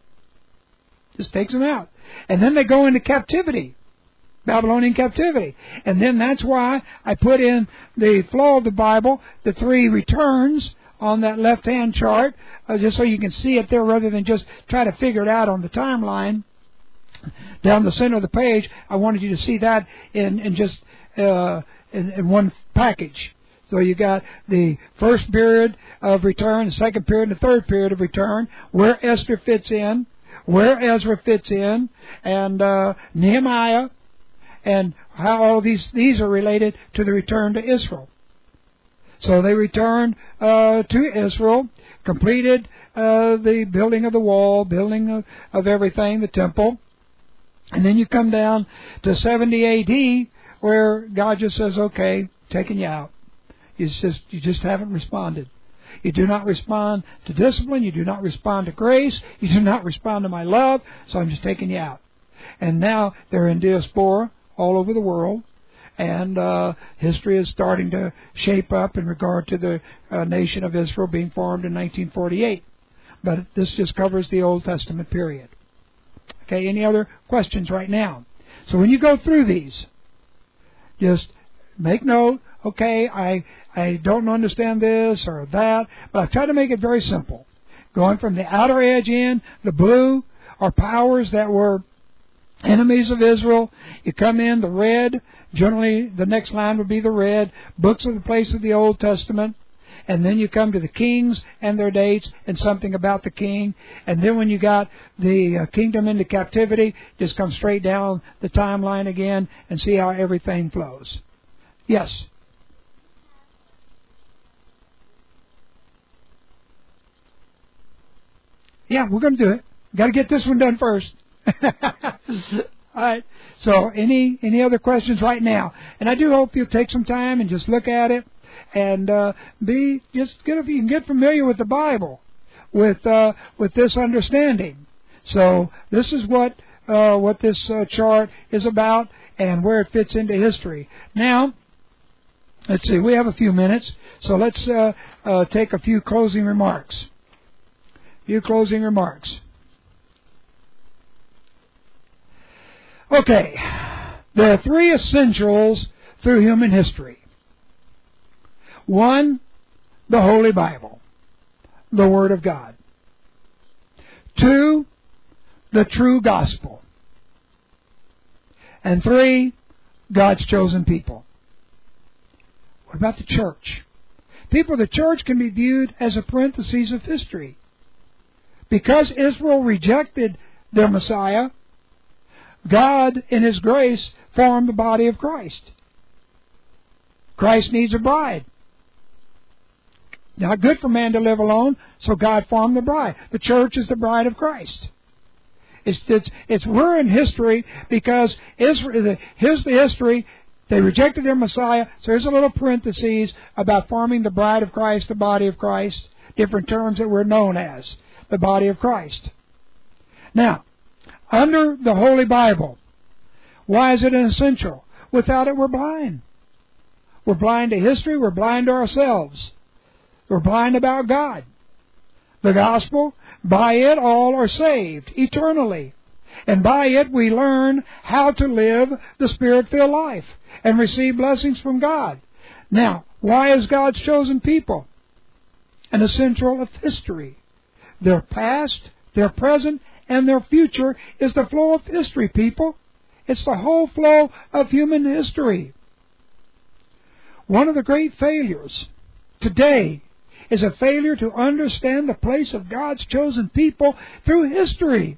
Just takes them out. And then they go into captivity. Babylonian captivity. And then that's why I put in the flow of the Bible, the three returns on that left-hand chart, just so you can see it there rather than just try to figure it out on the timeline. Down the center of the page, I wanted you to see that in one package. So you got the first period of return, the second period, and the third period of return, where Esther fits in, where Ezra fits in, and Nehemiah, and how all these are related to the return to Israel. So they returned to Israel, completed the building of the wall, building of everything, the temple. And then you come down to 70 A.D., where God just says, okay, taking you out. You just haven't responded. You do not respond to discipline. You do not respond to grace. You do not respond to my love. So I'm just taking you out. And now they're in diaspora all over the world. And history is starting to shape up in regard to the nation of Israel being formed in 1948. But this just covers the Old Testament period. Okay, any other questions right now? So when you go through these, just make note, okay, I don't understand this or that, but I've tried to make it very simple. Going from the outer edge in, the blue are powers that were enemies of Israel. You come in, the red, generally the next line would be the red, books of the place of the Old Testament. And then you come to the kings and their dates and something about the king. And then when you got the kingdom into captivity, just come straight down the timeline again and see how everything flows. Yes? Yeah, we're going to do it. Got to get this one done first. All right. So any other questions right now? And I do hope you'll take some time and just look at it. And you can get familiar with the Bible, with this understanding. So this is what this chart is about and where it fits into history. Now, let's see. We have a few minutes, so let's take a few closing remarks. Okay, there are three essentials through human history. One, the Holy Bible, the Word of God. Two, the true gospel. And three, God's chosen people. What about the church? People of the church can be viewed as a parenthesis of history. Because Israel rejected their Messiah, God, in His grace, formed the body of Christ. Christ needs a bride. Not good for man to live alone, so God formed the bride. The church is the bride of Christ. We're in history because Israel, here's the history. They rejected their Messiah, so here's a little parenthesis about forming the bride of Christ, the body of Christ, different terms that we're known as, the body of Christ. Now, under the Holy Bible, why is it an essential? Without it, we're blind. We're blind to history, we're blind to ourselves. We're blind about God. The gospel, by it all are saved eternally. And by it we learn how to live the Spirit-filled life and receive blessings from God. Now, why is God's chosen people an essential of history? Their past, their present, and their future is the flow of history, people. It's the whole flow of human history. One of the great failures today is a failure to understand the place of God's chosen people through history.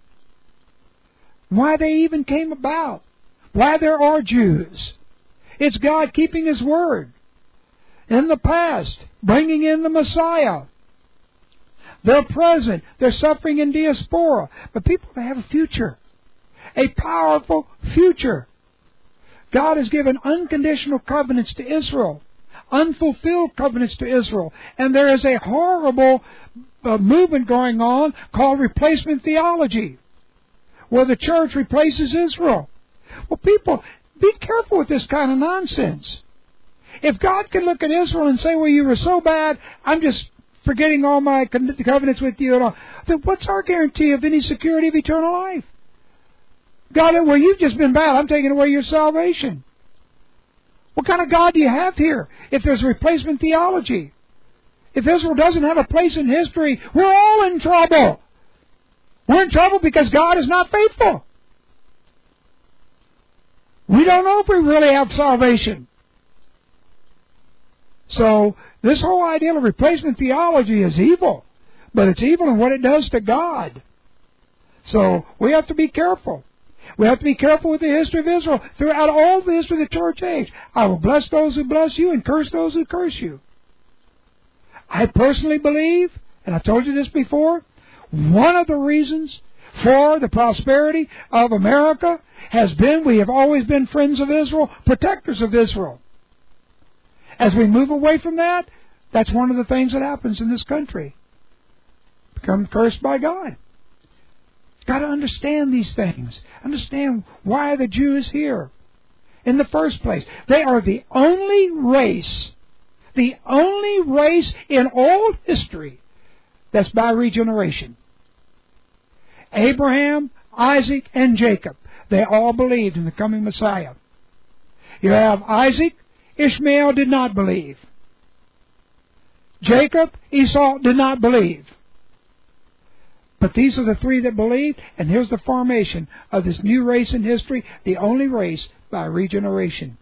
Why they even came about. Why there are Jews. It's God keeping His word. In the past, bringing in the Messiah. They're present. They're suffering in diaspora. But people have a future. A powerful future. God has given unconditional covenants to Israel. Unfulfilled covenants to Israel. And there is a horrible movement going on called replacement theology, where the church replaces Israel. Well, people, be careful with this kind of nonsense. If God can look at Israel and say, well, you were so bad, I'm just forgetting all my covenants with you, and all, then what's our guarantee of any security of eternal life? God, well, you've just been bad. I'm taking away your salvation. What kind of God do you have here if there's replacement theology? If Israel doesn't have a place in history, we're all in trouble. We're in trouble because God is not faithful. We don't know if we really have salvation. So this whole idea of replacement theology is evil. But it's evil in what it does to God. So we have to be careful. We have to be careful with the history of Israel throughout all the history of the church age. I will bless those who bless you and curse those who curse you. I personally believe, and I've told you this before, one of the reasons for the prosperity of America has been we have always been friends of Israel, protectors of Israel. As we move away from that, that's one of the things that happens in this country. Become cursed by God. Got to understand these things. Understand why the Jew is here in the first place. They are the only race in all history that's by regeneration. Abraham, Isaac, and Jacob, they all believed in the coming Messiah. You have Isaac, Ishmael did not believe. Jacob, Esau did not believe. But these are the three that believed, and here's the formation of this new race in history, the only race by regeneration.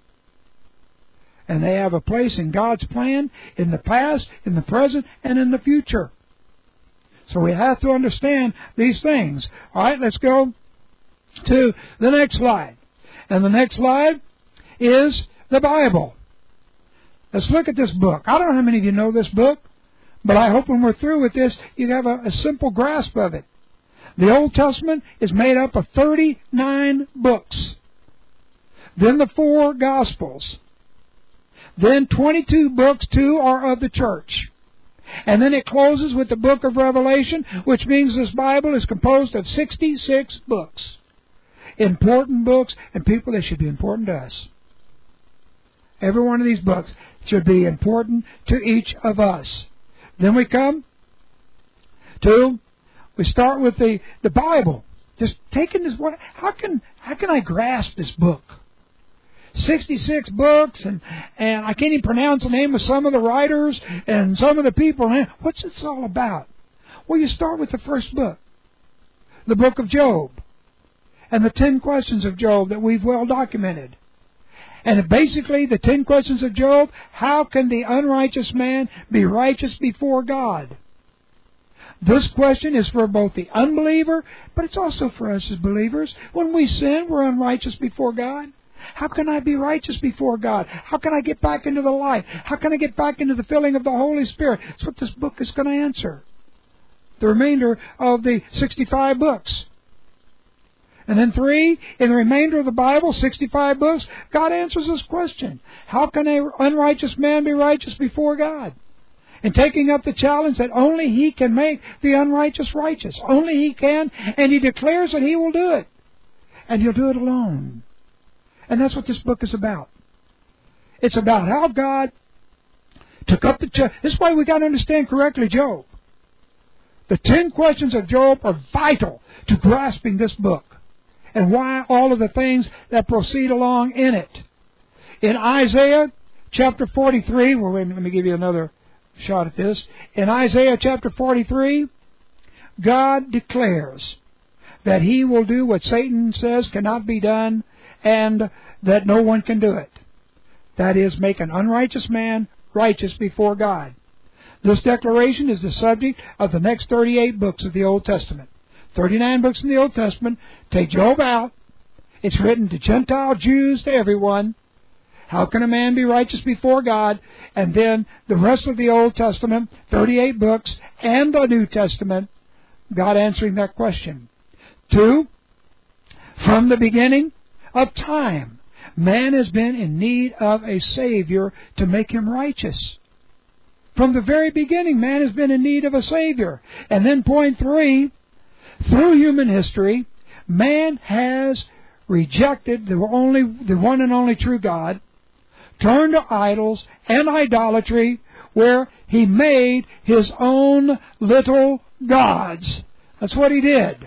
And they have a place in God's plan in the past, in the present, and in the future. So we have to understand these things. All right, let's go to the next slide. And the next slide is the Bible. Let's look at this book. I don't know how many of you know this book, but I hope when we're through with this, you have a simple grasp of it. The Old Testament is made up of 39 books. Then the 4 Gospels. Then 22 books, 2 are of the church. And then it closes with the book of Revelation, which means this Bible is composed of 66 books. Important books, and people that should be important to us. Every one of these books should be important to each of us. Then we come to, we start with the Bible. Just taking this, how can I grasp this book? 66 books, and I can't even pronounce the name of some of the writers and some of the people. What's this all about? Well, you start with the first book, the book of Job, and the 10 questions of Job that we've well documented. And basically, the 10 questions of Job, how can the unrighteous man be righteous before God? This question is for both the unbeliever, but it's also for us as believers. When we sin, we're unrighteous before God. How can I be righteous before God? How can I get back into the light? How can I get back into the filling of the Holy Spirit? That's what this book is going to answer. The remainder of the 65 books. And then 3, in the remainder of the Bible, 65 books, God answers this question. How can an unrighteous man be righteous before God? And taking up the challenge that only He can make the unrighteous righteous. Only He can, and He declares that He will do it. And He'll do it alone. And that's what this book is about. It's about how God took up the challenge. This is why we got to understand correctly Job. The 10 questions of Job are vital to grasping this book. And why all of the things that proceed along in it. In Isaiah chapter 43, well, let me give you another shot at this. In Isaiah chapter 43, God declares that He will do what Satan says cannot be done, and that no one can do it. That is, make an unrighteous man righteous before God. This declaration is the subject of the next 38 books of the Old Testament. 39 books in the Old Testament. Take Job out. It's written to Gentile Jews, to everyone. How can a man be righteous before God? And then the rest of the Old Testament, 38 books, and the New Testament, God answering that question. 2, from the beginning of time, man has been in need of a Savior to make him righteous. From the very beginning, man has been in need of a Savior. And then point 3, through human history, man has rejected the one and only true God, turned to idols and idolatry, where he made his own little gods. That's what he did.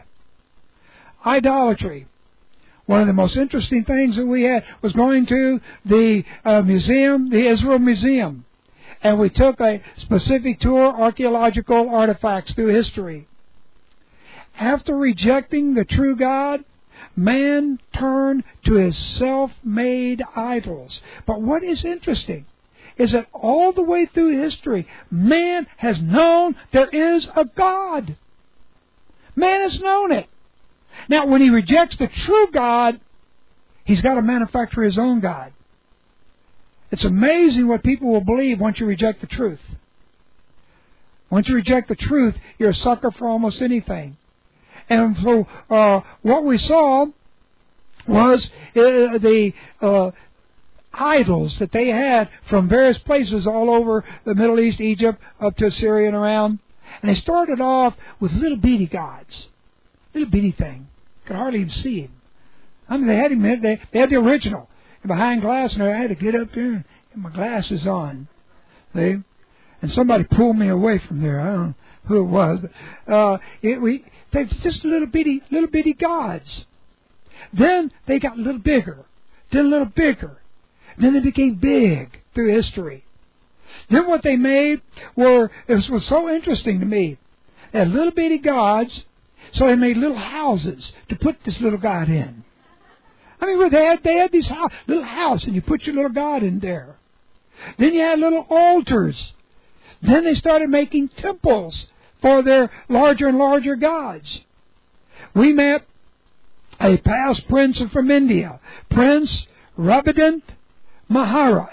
Idolatry. One of the most interesting things that we had was going to the museum, the Israel Museum. And we took a specific tour, archaeological artifacts through history. After rejecting the true God, man turned to his self-made idols. But what is interesting is that all the way through history, man has known there is a God. Man has known it. Now, when he rejects the true God, he's got to manufacture his own God. It's amazing what people will believe once you reject the truth. Once you reject the truth, you're a sucker for almost anything. And so what we saw was the idols that they had from various places all over the Middle East, Egypt, up to Syria and around. And they started off with little bitty gods. Little bitty thing. Could hardly even see him. I mean, they had him, they had the original. And behind glass, and I had to get up there and get my glasses on. See? And somebody pulled me away from there. I don't know who it was. But, they're just little bitty gods. Then they got a little bigger. Then a little bigger. Then they became big through history. Then what they made it was so interesting to me. They had little bitty gods, so they made little houses to put this little god in. I mean, they had these little house, and you put your little god in there. Then you had little altars. Then they started making temples for their larger and larger gods. We met a past prince from India, Prince Rabindra Mahara,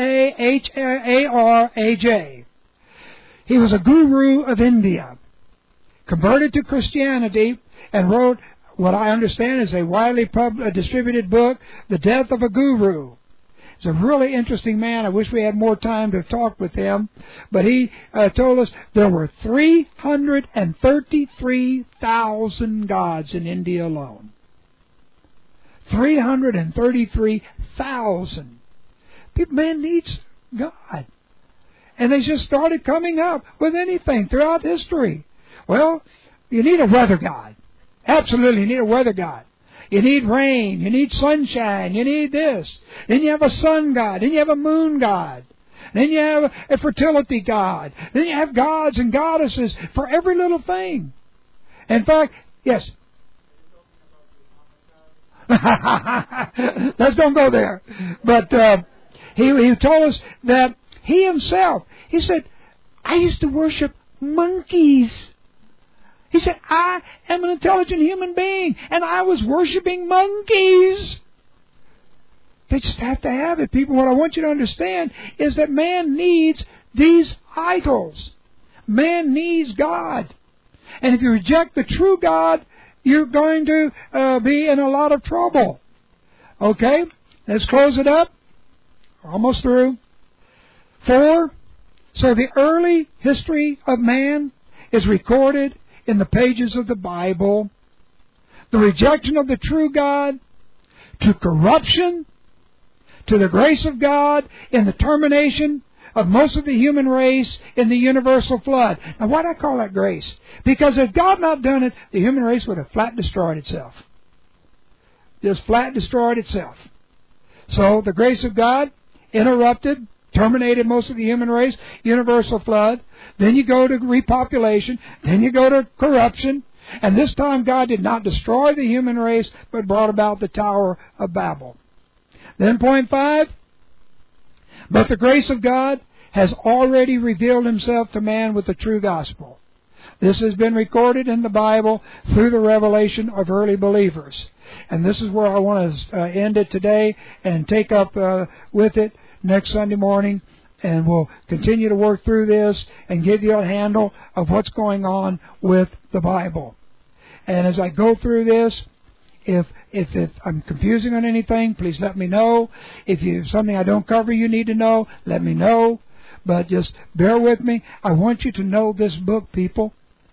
Maharaj. He was a guru of India, converted to Christianity, and wrote what I understand is a widely distributed book, The Death of a Guru. He's a really interesting man. I wish we had more time to talk with him. But he told us there were 333,000 gods in India alone. 333,000. Man needs God. And they just started coming up with anything throughout history. Well, you need a weather god. Absolutely, you need a weather god. You need rain. You need sunshine. You need this. Then you have a sun god. Then you have a moon god. Then you have a fertility god. Then you have gods and goddesses for every little thing. In fact, yes. Let's don't go there. But he told us that he himself, he said, I used to worship monkeys. He said, I am an intelligent human being, and I was worshiping monkeys. They just have to have it, people. What I want you to understand is that man needs these idols. Man needs God. And if you reject the true God, you're going to be in a lot of trouble. Okay, let's close it up. Almost through. 4. So the early history of man is recorded in the pages of the Bible. The rejection of the true God, to corruption, to the grace of God in the termination of most of the human race in the universal flood. Now, why do I call that grace? Because had God not done it, the human race would have flat destroyed itself. Just flat destroyed itself. So, the grace of God interrupted, terminated most of the human race, universal flood. Then you go to repopulation. Then you go to corruption. And this time God did not destroy the human race, but brought about the Tower of Babel. Then point 5. But the grace of God has already revealed Himself to man with the true gospel. This has been recorded in the Bible through the revelation of early believers. And this is where I want to end it today and take up with it next Sunday morning. And we'll continue to work through this and give you a handle of what's going on with the Bible. And as I go through this, if I'm confusing on anything, please let me know. If you have something I don't cover you need to know, let me know. But just bear with me. I want you to know this book, people.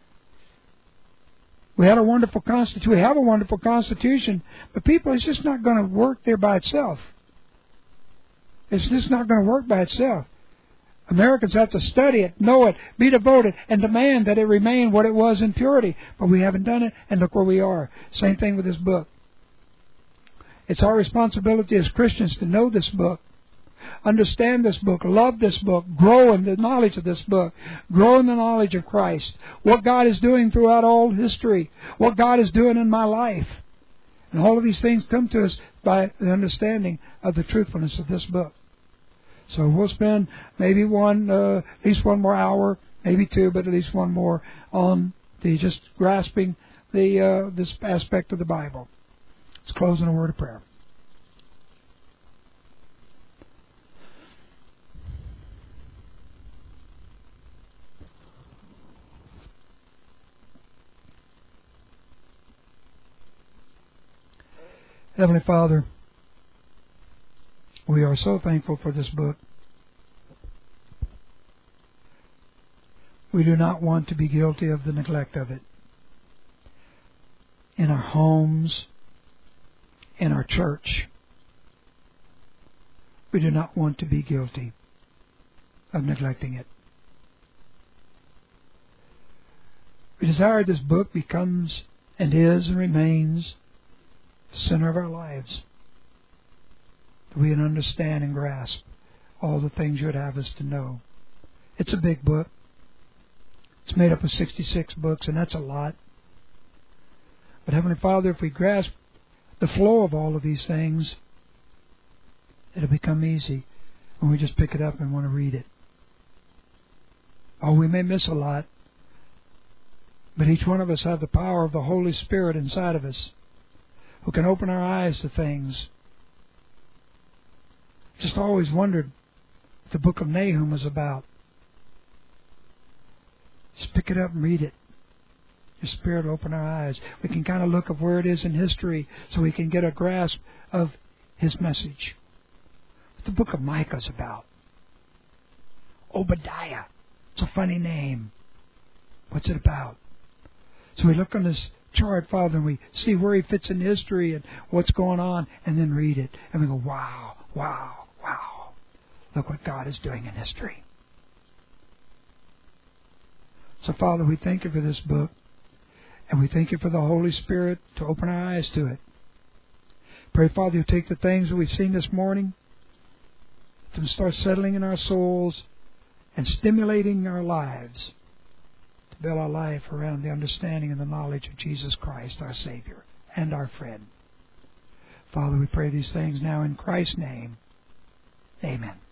We had a wonderful constitution. We have a wonderful constitution. But people, it's just not going to work there by itself. It's just not going to work by itself. Americans have to study it, know it, be devoted, and demand that it remain what it was in purity. But we haven't done it, and look where we are. Same thing with this book. It's our responsibility as Christians to know this book, understand this book, love this book, grow in the knowledge of this book, grow in the knowledge of Christ, what God is doing throughout all history, what God is doing in my life. And all of these things come to us by the understanding of the truthfulness of this book. So we'll spend maybe at least one more hour, maybe 2, but at least one more on the just grasping this aspect of the Bible. Let's close in a word of prayer. Heavenly Father, we are so thankful for this book. We do not want to be guilty of the neglect of it. In our homes, in our church, we do not want to be guilty of neglecting it. We desire this book becomes and is and remains the center of our lives. That we can understand and grasp all the things you would have us to know. It's a big book. It's made up of 66 books, and that's a lot. But Heavenly Father, if we grasp the flow of all of these things, it'll become easy when we just pick it up and want to read it. Oh, we may miss a lot, but each one of us have the power of the Holy Spirit inside of us who can open our eyes to things. Just always wondered what the book of Nahum was about. Just pick it up and read it. Your Spirit will open our eyes. We can kind of look at where it is in history so we can get a grasp of His message. What the book of Micah is about. Obadiah. It's a funny name. What's it about? So we look on this chart, Father, and we see where He fits in history and what's going on, and then read it. And we go, wow, wow, wow. Look what God is doing in history. So, Father, we thank You for this book, and we thank You for the Holy Spirit to open our eyes to it. Pray, Father, You take the things that we've seen this morning, to start settling in our souls and stimulating our lives, to build our life around the understanding and the knowledge of Jesus Christ, our Savior and our friend. Father, we pray these things now in Christ's name. Amen.